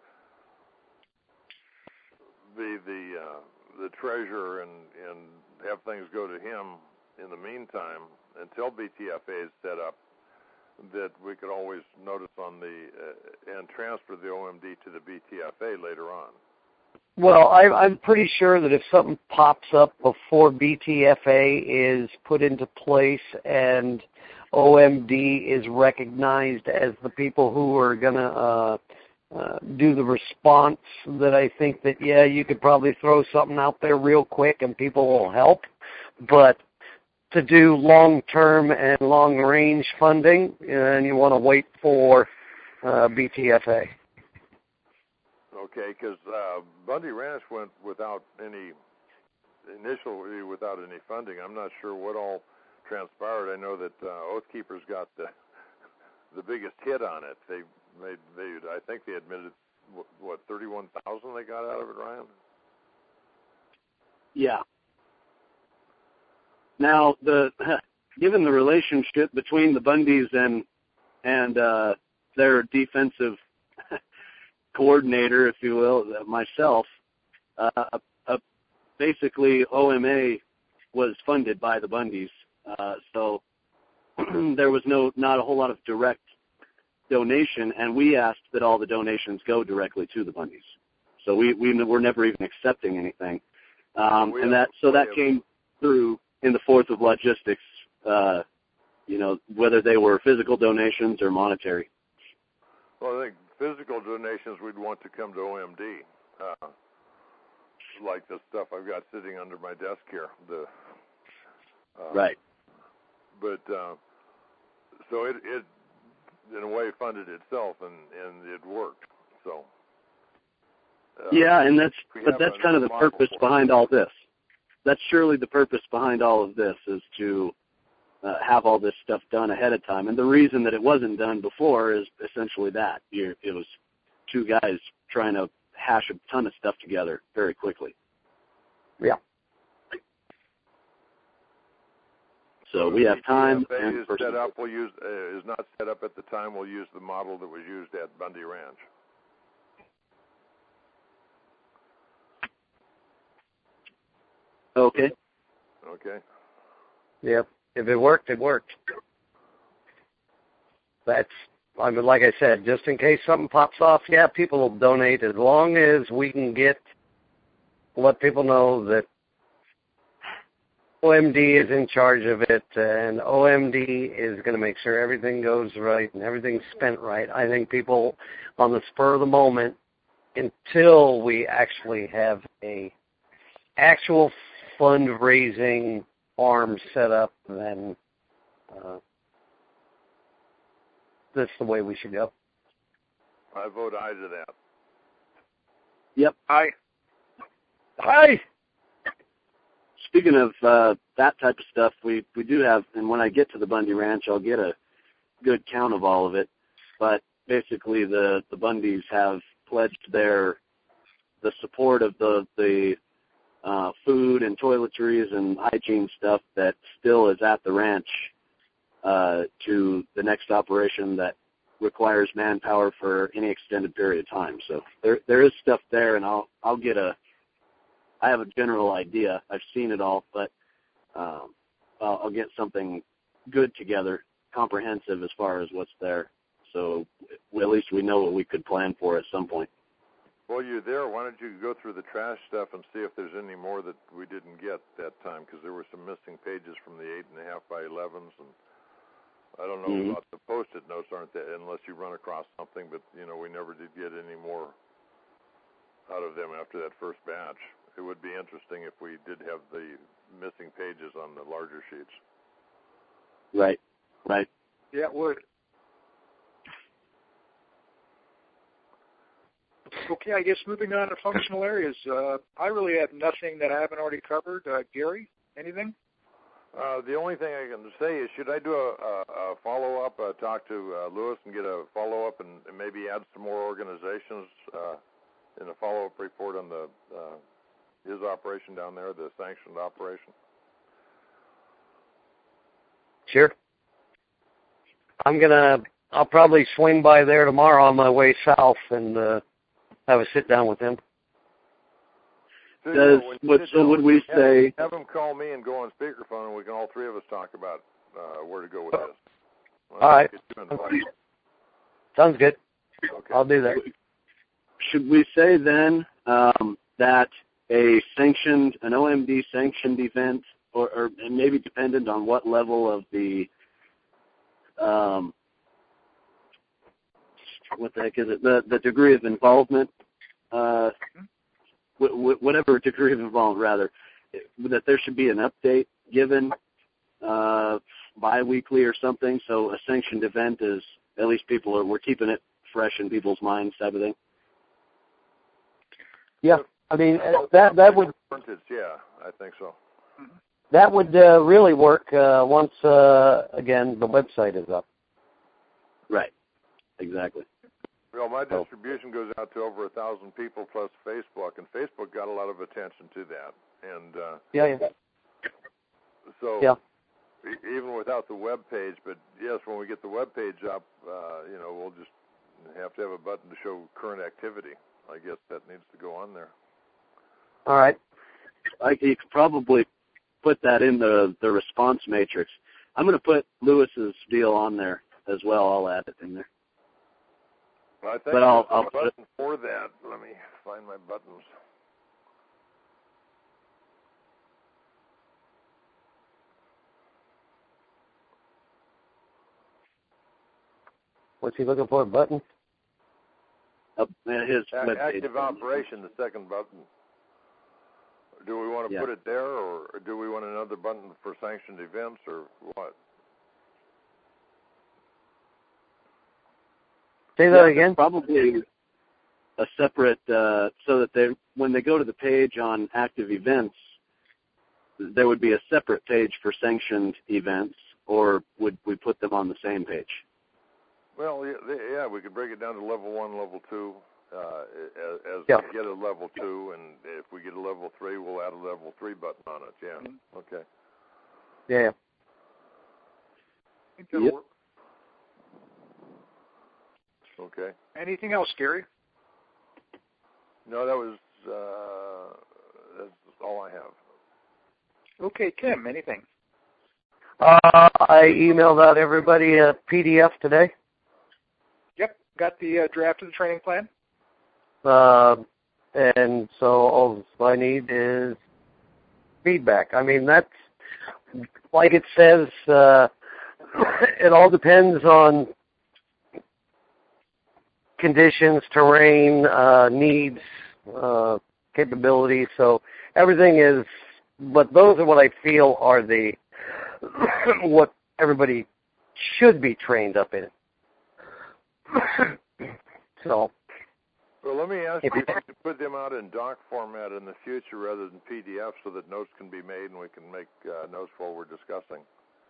be the uh, the treasurer and, and have things go to him in the meantime until B T F A is set up, that we could always notice on the uh, and transfer the O M D to the B T F A later on. Well, I, I'm pretty sure that if something pops up before B T F A is put into place and O M D is recognized as the people who are going to uh, uh, do the response, that I think that, yeah, you could probably throw something out there real quick and people will help. But to do long-term and long-range funding, and you want to wait for uh, B T F A. Okay, because uh, Bundy Ranch went without any, initially without any funding. I'm not sure what all transpired. I know that uh, Oath Keepers got the the biggest hit on it. They made, they, I think they admitted, what, thirty-one thousand they got out of it, Ryan? Yeah. Now, the given the relationship between the Bundys and and uh, their defensive coordinator, if you will, myself, uh, uh, basically O M A was funded by the Bundys, uh, so there was no not a whole lot of direct donation, and we asked that all the donations go directly to the Bundys. So we we were never even accepting anything, um, and that so that came through in the fourth of logistics. Uh, you know, whether they were physical donations or monetary. Well, I think physical donations we'd want to come to O M D, uh, like the stuff I've got sitting under my desk here. The uh, right. But uh, so it, it, in a way, funded itself, and, and it worked. So uh, yeah, and that's but that's kind of the purpose behind all this. That's surely the purpose behind all of this, is to uh, have all this stuff done ahead of time. And the reason that it wasn't done before is essentially that. You're, it was two guys trying to hash a ton of stuff together very quickly. Yeah. So So we have time. The and is set up. We'll use uh, is not set up at the time. We'll use the model that was used at Bundy Ranch. Okay. Okay. Yep. If it worked, it worked. That's, I mean, like I said, just in case something pops off, yeah, people will donate as long as we can get, let people know that O M D is in charge of it, and O M D is going to make sure everything goes right and everything's spent right. I think people, on the spur of the moment, until we actually have a actual fundraising arm set up, then uh, that's the way we should go. I vote aye to that. Yep. Aye. Aye. Speaking of uh, that type of stuff, we, we do have, and when I get to the Bundy Ranch, I'll get a good count of all of it. But basically, the, the Bundys have pledged their the support of the the uh, food and toiletries and hygiene stuff that still is at the ranch uh, to the next operation that requires manpower for any extended period of time. So there there is stuff there, and I'll I'll get a. I have a general idea. I've seen it all, but um, I'll, I'll get something good together, comprehensive as far as what's there. So we, at least we know what we could plan for at some point. Well, you're there. Why don't you go through the trash stuff and see if there's any more that we didn't get that time? Because there were some missing pages from the eight and a half by elevens, and I don't know mm-hmm. about the post-it notes, aren't they? Unless you run across something, but you know we never did get any more out of them after that first batch. It would be interesting if we did have the missing pages on the larger sheets. Right, right. Yeah, it would. Okay, I guess moving on to functional areas. Uh, I really have nothing that I haven't already covered. Uh, Gary, anything? Uh, the only thing I can say is, should I do a, a, a follow-up, uh, talk to uh, Lewis and get a follow-up and, and maybe add some more organizations uh, in a follow-up report on the uh, his operation down there, the sanctioned operation? Sure. I'm going to, I'll probably swing by there tomorrow on my way south and uh, have a sit down with him. So, Does, you know, what, so would we have, say... Have him call me and go on speakerphone, and we can all three of us talk about uh, where to go with this. Well, all right. Okay. Sounds good. Okay. I'll do that. Should we say then um, that a sanctioned, an O M D sanctioned event, or, or maybe dependent on what level of the um, what the heck is it? The the degree of involvement, uh, w- w- whatever degree of involvement, rather, that there should be an update given uh, bi-weekly or something. So a sanctioned event is, at least people are, we're keeping it fresh in people's minds, type of thing. Yeah, I mean that that would yeah, I think so. That would uh, really work uh, once uh, again the website is up. Right. Exactly. Well, my distribution goes out to over a thousand people plus Facebook, and Facebook got a lot of attention to that. And uh, yeah, yeah. So yeah. e- even without the web page, but yes, when we get the web page up, uh, you know, we'll just have to have a button to show current activity. I guess that needs to go on there. All right. I, you could probably put that in the the response matrix. I'm going to put Lewis's deal on there as well. I'll add it in there. Well, I think but I'll, there's I'll a button for that. Let me find my buttons. What's he looking for? A button? Uh, his A- web active operation, the second button. Do we want to yeah. put it there, or do we want another button for sanctioned events, or what? Say that yeah, again. Probably a separate, uh, so that they, when they go to the page on active events, there would be a separate page for sanctioned events, or would we put them on the same page? Well, yeah, yeah we could break it down to level one, level two. Uh, as as yeah. we get a level two, and if we get a level three, we'll add a level three button on it. Yeah. Mm-hmm. Okay. Yeah. I think that'll yep. work. Okay. Anything else, Gary? No, that was uh, that's all I have. Okay, Tim. Anything? Uh, I emailed out everybody a P D F today. Yep. Got the uh, draft of the training plan. Uh, and so all I need is feedback. I mean, that's, like it says, uh, it all depends on conditions, terrain, uh, needs, uh, capabilities. So everything is, but those are what I feel are the, what everybody should be trained up in. So. Well, let me ask if you if you could put them out in doc format in the future rather than P D F so that notes can be made and we can make uh, notes while we're discussing.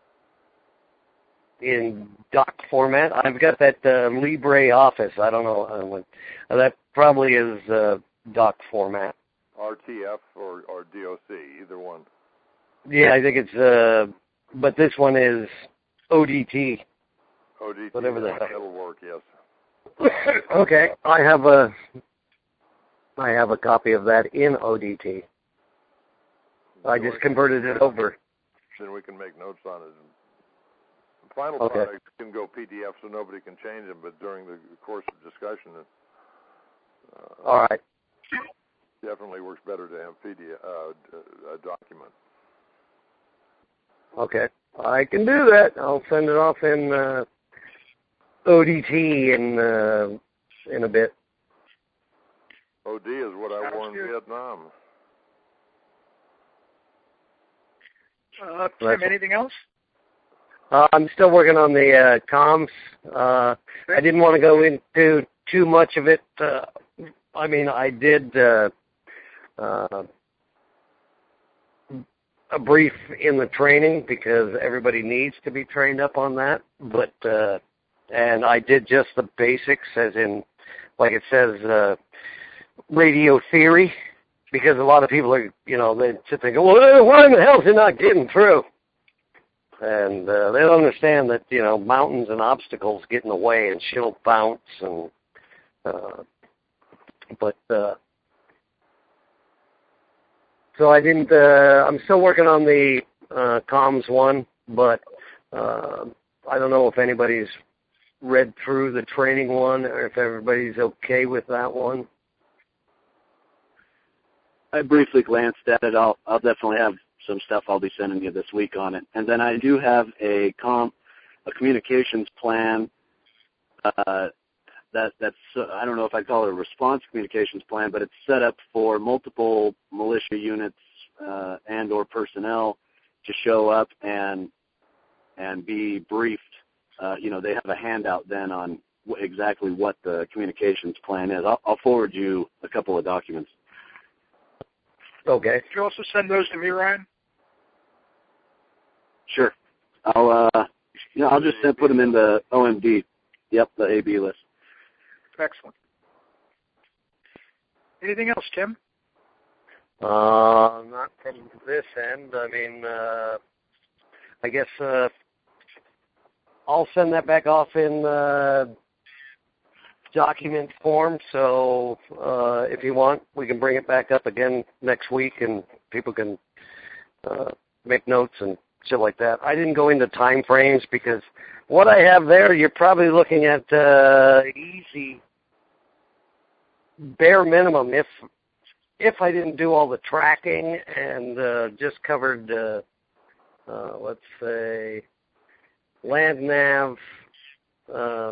In doc format, I've got that uh, Libre Office. I don't know. Uh, what, uh, that probably is uh, doc format. R T F or, or D O C, either one. Yeah, I think it's, uh, but this one is O D T. O D T, whatever the that, heck. that'll work, yes. Okay, I have a, I have a copy of that in O D T. I just converted it over. Then we can make notes on it. The final Okay. product can go P D F so nobody can change them, but during the course of discussion, uh, All right. definitely works better to have P D F, uh, a document. Okay, I can do that. I'll send it off in uh, O D T in uh, in a bit. O D is what I wore in Vietnam. Uh, Tim, anything else? Uh, I'm still working on the uh, comms. Uh, I didn't want to go into too much of it. Uh, I mean, I did uh, uh, a brief in the training because everybody needs to be trained up on that. But uh, and I did just the basics, as in, like it says, uh, radio theory, because a lot of people are, you know, they sit there and go, well, why in the hell is it not getting through? And uh, they don't understand that, you know, mountains and obstacles get in the way and she'll bounce. And uh, but uh, so I didn't. Uh, I'm still working on the uh, comms one, but uh, I don't know if anybody's read through the training one or if everybody's okay with that one. I briefly glanced at it. I'll I'll definitely have some stuff I'll be sending you this week on it. And then I do have a com a communications plan uh, that that's uh, I don't know if I call it a response communications plan, but it's set up for multiple militia units uh, and or personnel to show up and and be briefed. Uh, you know, they have a handout then on w- exactly what the communications plan is. I'll, I'll forward you a couple of documents. Okay. Could you also send those to me, Ryan? Sure. I'll uh, you know, I'll just uh, put them in the O M D. Yep, the A B list. Excellent. Anything else, Tim? Uh, not from this end. I mean, uh, I guess uh, I'll send that back off in uh, document form. So uh, if you want, we can bring it back up again next week, and people can uh, make notes and shit like that. I didn't go into time frames because what I have there, you're probably looking at uh, easy, bare minimum. If if I didn't do all the tracking and uh, just covered, uh, uh, let's say, land nav, uh,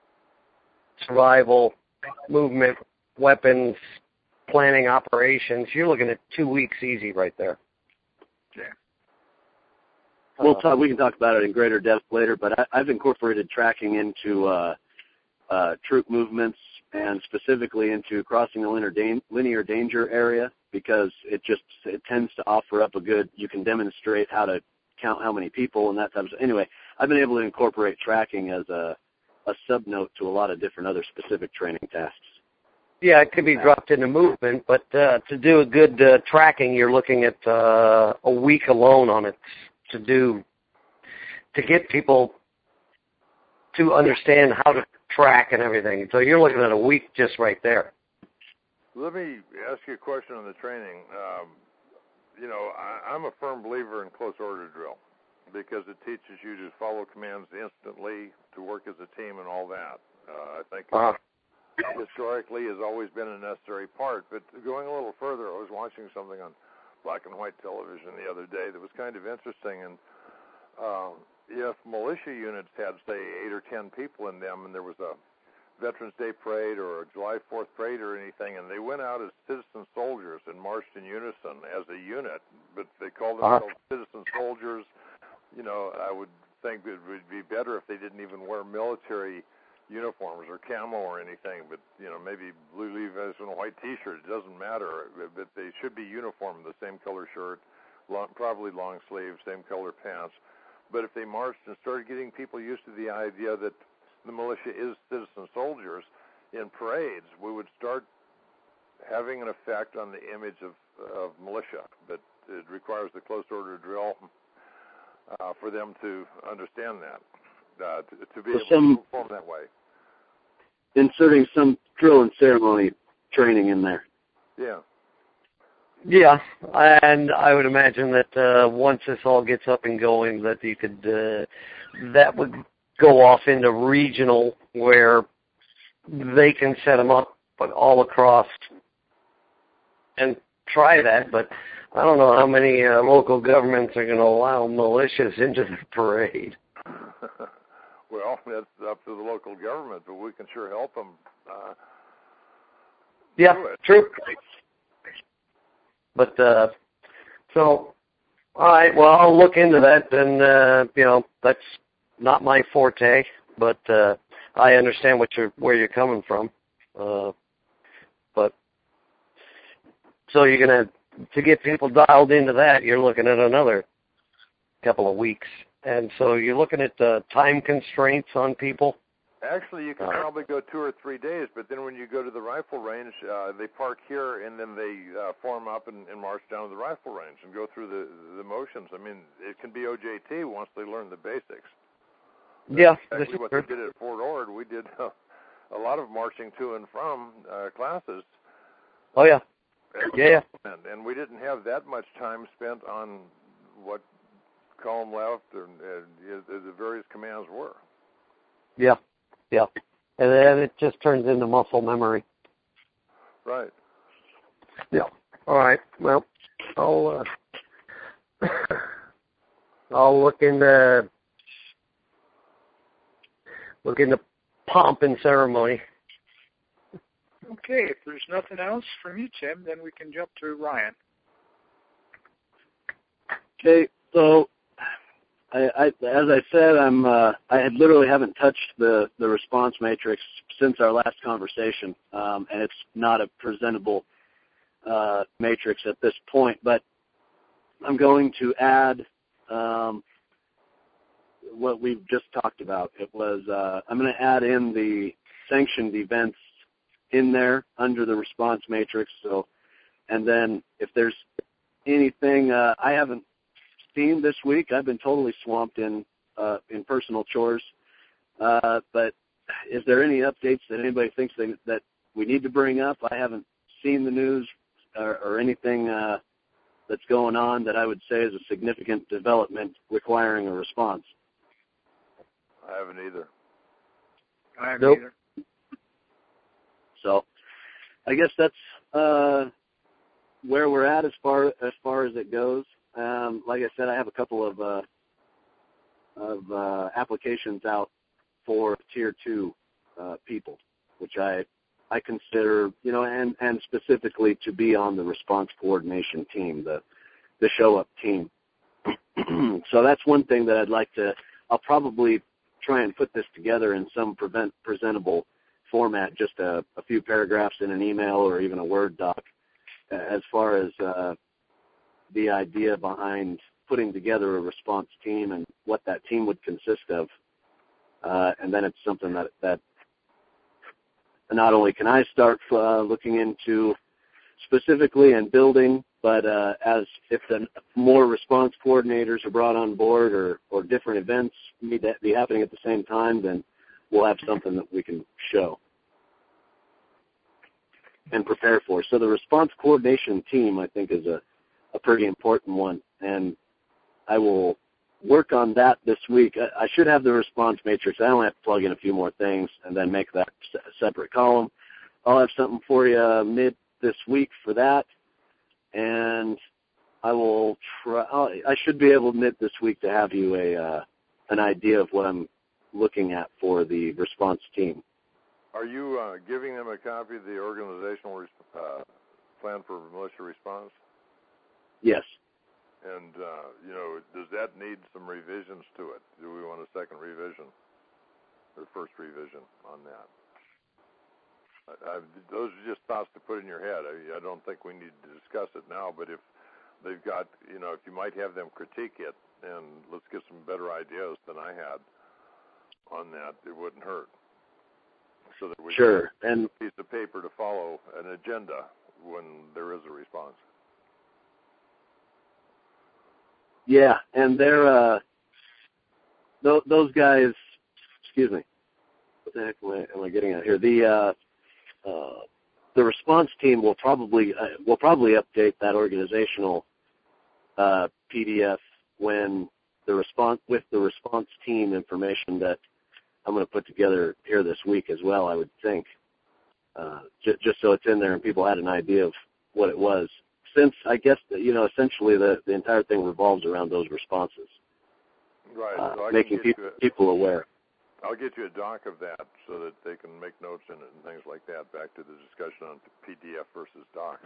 survival, movement, weapons, planning operations, you're looking at two weeks easy right there. Yeah. We'll talk, we can talk about it in greater depth later, but I, I've incorporated tracking into uh, uh, troop movements and specifically into crossing the linear, dan- linear danger area because it just it tends to offer up a good, you can demonstrate how to count how many people and that type of stuff. Anyway, I've been able to incorporate tracking as a, a sub-note to a lot of different other specific training tasks. Yeah, it could be dropped into movement, but uh, to do a good uh, tracking, you're looking at uh, a week alone on it to do, to get people to understand how to track and everything. So you're looking at a week just right there. Let me ask you a question on the training. Um, you know, I, I'm a firm believer in close order drill because it teaches you to follow commands instantly, to work as a team and all that. Uh, I think Uh-huh. historically has always been a necessary part. But going a little further, I was watching something on black and white television the other day that was kind of interesting. And uh, if militia units had, say, eight or ten people in them and there was a Veterans Day parade or a July fourth parade or anything, and they went out as citizen soldiers and marched in unison as a unit, but they called themselves uh-huh. citizen soldiers, you know, I would think it would be better if they didn't even wear military uniforms or camo or anything, but, you know, maybe blue Levi's and a white T-shirt, it doesn't matter, but they should be uniform, the same color shirt, long, probably long sleeves, same color pants. But if they marched and started getting people used to the idea that the militia is citizen soldiers in parades, we would start having an effect on the image of, of militia. But it requires the close order drill uh, for them to understand that, uh, to, to be so able some, to perform that way. Inserting some drill and ceremony training in there. Yeah. Yeah, and I would imagine that uh, once this all gets up and going, that you could uh, that would go off into regional where they can set them up, but all across and try that. But I don't know how many uh, local governments are going to allow militias into the parade. Well, that's up to the local government, but we can sure help them. Uh, yeah, do it. True. But, uh, so, all right, well, I'll look into that, and, uh, you know, that's not my forte, but uh, I understand what you're, where you're coming from. Uh, but, so you're going to, to get people dialed into that, you're looking at another couple of weeks. And so you're looking at uh, time constraints on people? Actually, you can uh, probably go two or three days, but then when you go to the rifle range, uh, they park here and then they uh, form up and, and march down to the rifle range and go through the the motions. I mean, it can be O J T once they learn the basics. That's yeah, exactly what true. They did at Fort Ord. We did uh, a lot of marching to and from uh, classes. Oh yeah, yeah, yeah. And, and we didn't have that much time spent on what column left or uh, the various commands were. Yeah. Yeah, and then it just turns into muscle memory. Right. Yeah. All right. Well, I'll uh, I'll look into looking to pomp and ceremony. Okay, if there's nothing else from you, Tim, then we can jump to Ryan. Okay, so I, I, as I said, I'm uh, I had literally haven't touched the, the response matrix since our last conversation, um, and it's not a presentable uh, matrix at this point. But I'm going to add um, what we've just talked about. It was uh, I'm going to add in the sanctioned events in there under the response matrix. So, and then if there's anything uh, I haven't seen this week, I've been totally swamped in uh, in personal chores. Uh, but is there any updates that anybody thinks they, that we need to bring up? I haven't seen the news or, or anything uh, that's going on that I would say is a significant development requiring a response. I haven't either. I haven't Nope. either. So I guess that's uh, where we're at as far as far as it goes. Um, like I said, I have a couple of uh, of uh, applications out for tier two uh, people, which I I consider, you know, and, and specifically to be on the response coordination team, the the show up team. So that's one thing that I'd like to. I'll probably try and put this together in some prevent, presentable format, just a, a few paragraphs in an email or even a Word doc, as far as uh, the idea behind putting together a response team and what that team would consist of. Uh, and then it's something that, that not only can I start uh, looking into specifically and building, but uh, as if the more response coordinators are brought on board or, or different events need to be happening at the same time, then we'll have something that we can show and prepare for. So the response coordination team, I think, is a, a pretty important one, and I will work on that this week. I, I should have the response matrix. I only have to plug in a few more things and then make that a separate column. I'll have something for you mid this week for that, and I will try. I'll, I should be able mid this week to have you a uh, an idea of what I'm looking at for the response team. Are you uh, giving them a copy of the organizational uh, plan for militia response? Yes. And, uh, you know, does that need some revisions to it? Do we want a second revision or first revision on that? I, I, those are just thoughts to put in your head. I, I don't think we need to discuss it now, but if they've got, you know, if you might have them critique it, and let's get some better ideas than I had on that, it wouldn't hurt. So that we sure. have and a piece of paper to follow an agenda when there is a response. Yeah, and they're uh, th- those guys. Excuse me. What the heck am I, am I getting at here? The uh, uh, the response team will probably uh, will probably update that organizational uh, P D F when the response with the response team information that I'm going to put together here this week as well. I would think, uh, j- just so it's in there and people had an idea of what it was. Since I guess that, you know, essentially the, the entire thing revolves around those responses, Right. uh, so making pe- a, people aware. I'll get you a doc of that so that they can make notes in it and things like that. Back to the discussion on P D F versus docs.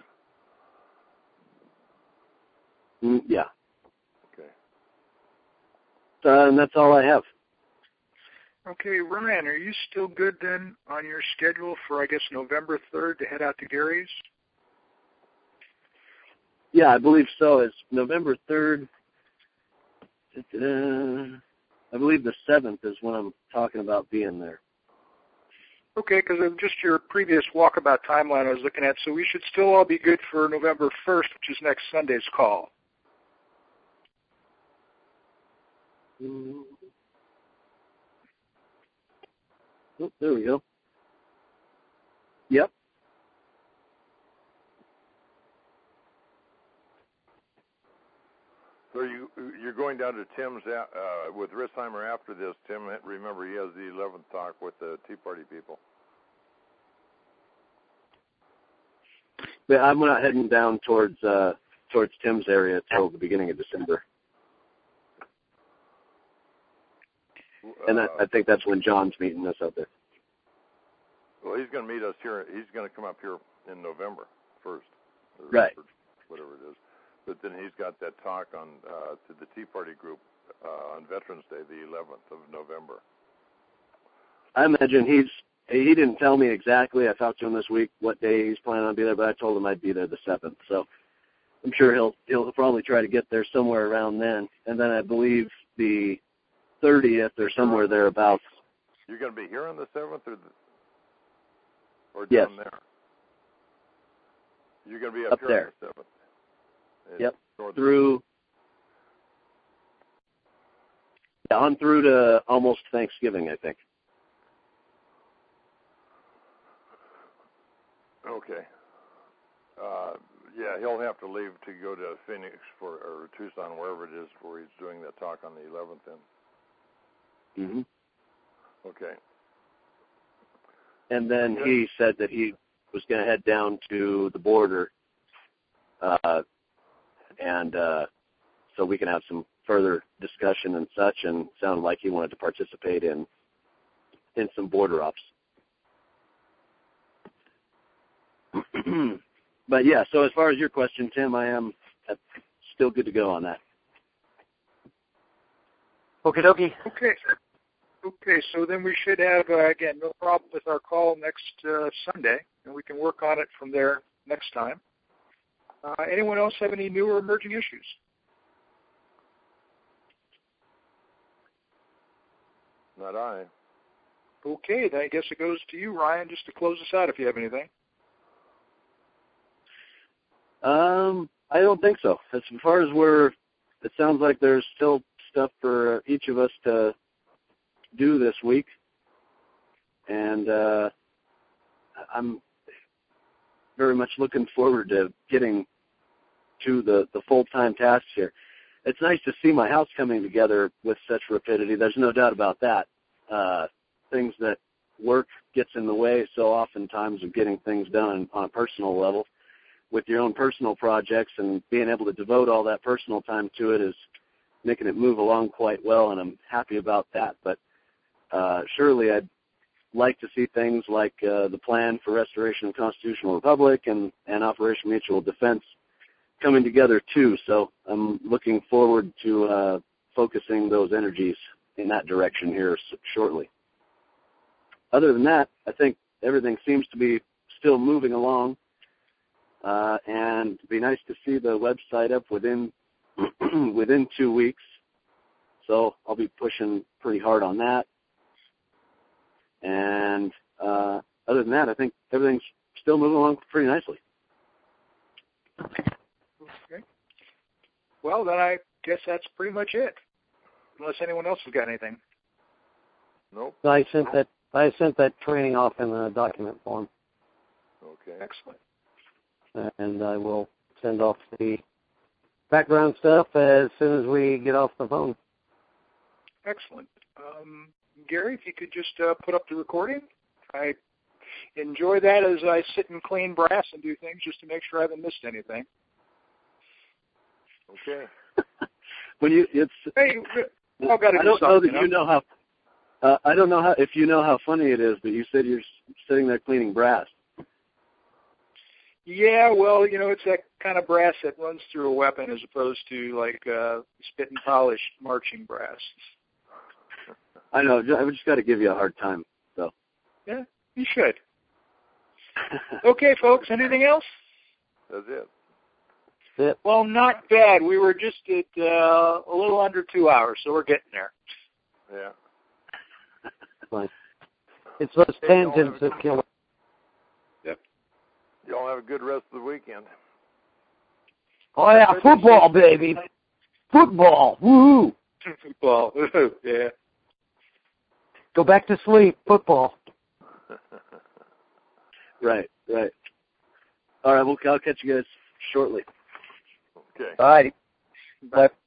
Mm, yeah. Okay. Uh, and that's all I have. Okay, Ryan, are you still good then on your schedule for, I guess, November third to head out to Gary's? Yeah, I believe so. It's November third. Uh, I believe the seventh is when I'm talking about being there. Okay, because of just your previous walkabout timeline I was looking at, so we should still all be good for November first, which is next Sunday's call. Mm. Oh, there we go. Yep. So you, you're going down to Tim's uh, with Rissheimer after this. Tim, remember, he has the eleventh talk with the Tea Party people. Yeah, I'm not heading down towards uh, towards Tim's area until the beginning of December. and I, I think that's when John's meeting us out there. Well, he's going to meet us here. He's going to come up here in November first, or right? Or whatever it is. But then he's got that talk on uh, to the Tea Party group uh, on Veterans Day, the eleventh of November. I imagine he's. He didn't tell me exactly. I talked to him this week what day he's planning on being there, but I told him I'd be there the seventh. So I'm sure he'll he'll probably try to get there somewhere around then. And then I believe the thirtieth or somewhere thereabouts. You're going to be here on the seventh, or the, or down yes. there? You're going to be up, up here there. on the seventh. Yep. Northern. Through. Yeah, on through to almost Thanksgiving, I think. Okay. Uh, yeah, he'll have to leave to go to Phoenix for or Tucson, wherever it is, where he's doing that talk on the eleventh. Then. Mhm. Okay. And then okay. he said that he was going to head down to the border, uh, and uh, so we can have some further discussion and such. And it sounded like he wanted to participate in in some border ops. But yeah, so as far as your question, Tim, I am still good to go on that. Okie dokie. Okay. Okay, so then we should have, uh, again, no problem with our call next uh, Sunday, and we can work on it from there next time. Uh, anyone else have any new or emerging issues? Not I. Okay, then I guess it goes to you, Ryan, just to close us out if you have anything. Um, I don't think so. As far as we're, it sounds like there's still stuff for each of us to do this week, and uh, I'm very much looking forward to getting to the, the full-time tasks here. It's nice to see my house coming together with such rapidity. There's no doubt about that. Uh, things that work gets in the way so oftentimes of getting things done on a personal level. With your own personal projects, and being able to devote all that personal time to it is making it move along quite well, and I'm happy about that. But uh, surely I'd like to see things like uh, the plan for restoration of constitutional republic and, and Operation Mutual Defense coming together too. So I'm looking forward to uh, focusing those energies in that direction here shortly. Other than that, I think everything seems to be still moving along. Uh, and it'd be nice to see the website up within within two weeks. So I'll be pushing pretty hard on that. And uh, other than that, I think everything's still moving along pretty nicely. Okay. Well, then I guess that's pretty much it. Unless anyone else has got anything. Nope. I sent that. I sent that training off in a document form. Okay. Excellent. And I will send off the background stuff as soon as we get off the phone. Excellent. Um, Gary, if you could just uh, put up the recording. I enjoy that as I sit and clean brass and do things just to make sure I haven't missed anything. Okay. When you, it's. Hey, I've got to I do don't know that you know? you know how. Uh, I don't know how if you know how funny it is, but you said you're sitting there cleaning brass. Yeah, well, you know, it's that kind of brass that runs through a weapon as opposed to, like, uh, spit and polish marching brass. I know. I've just got to give you a hard time, so. Yeah, you should. Okay, folks, anything else? That's it. That's it. Well, not bad. We were just at uh, a little under two hours, so we're getting there. Yeah. Fine. It's those tangents that kill it. Y'all have a good rest of the weekend. Oh, yeah, football, baby. Football. Woo-hoo. Football. Yeah. Go back to sleep. Football. Right, right. All right, well, I'll catch you guys shortly. Okay. All right. Bye.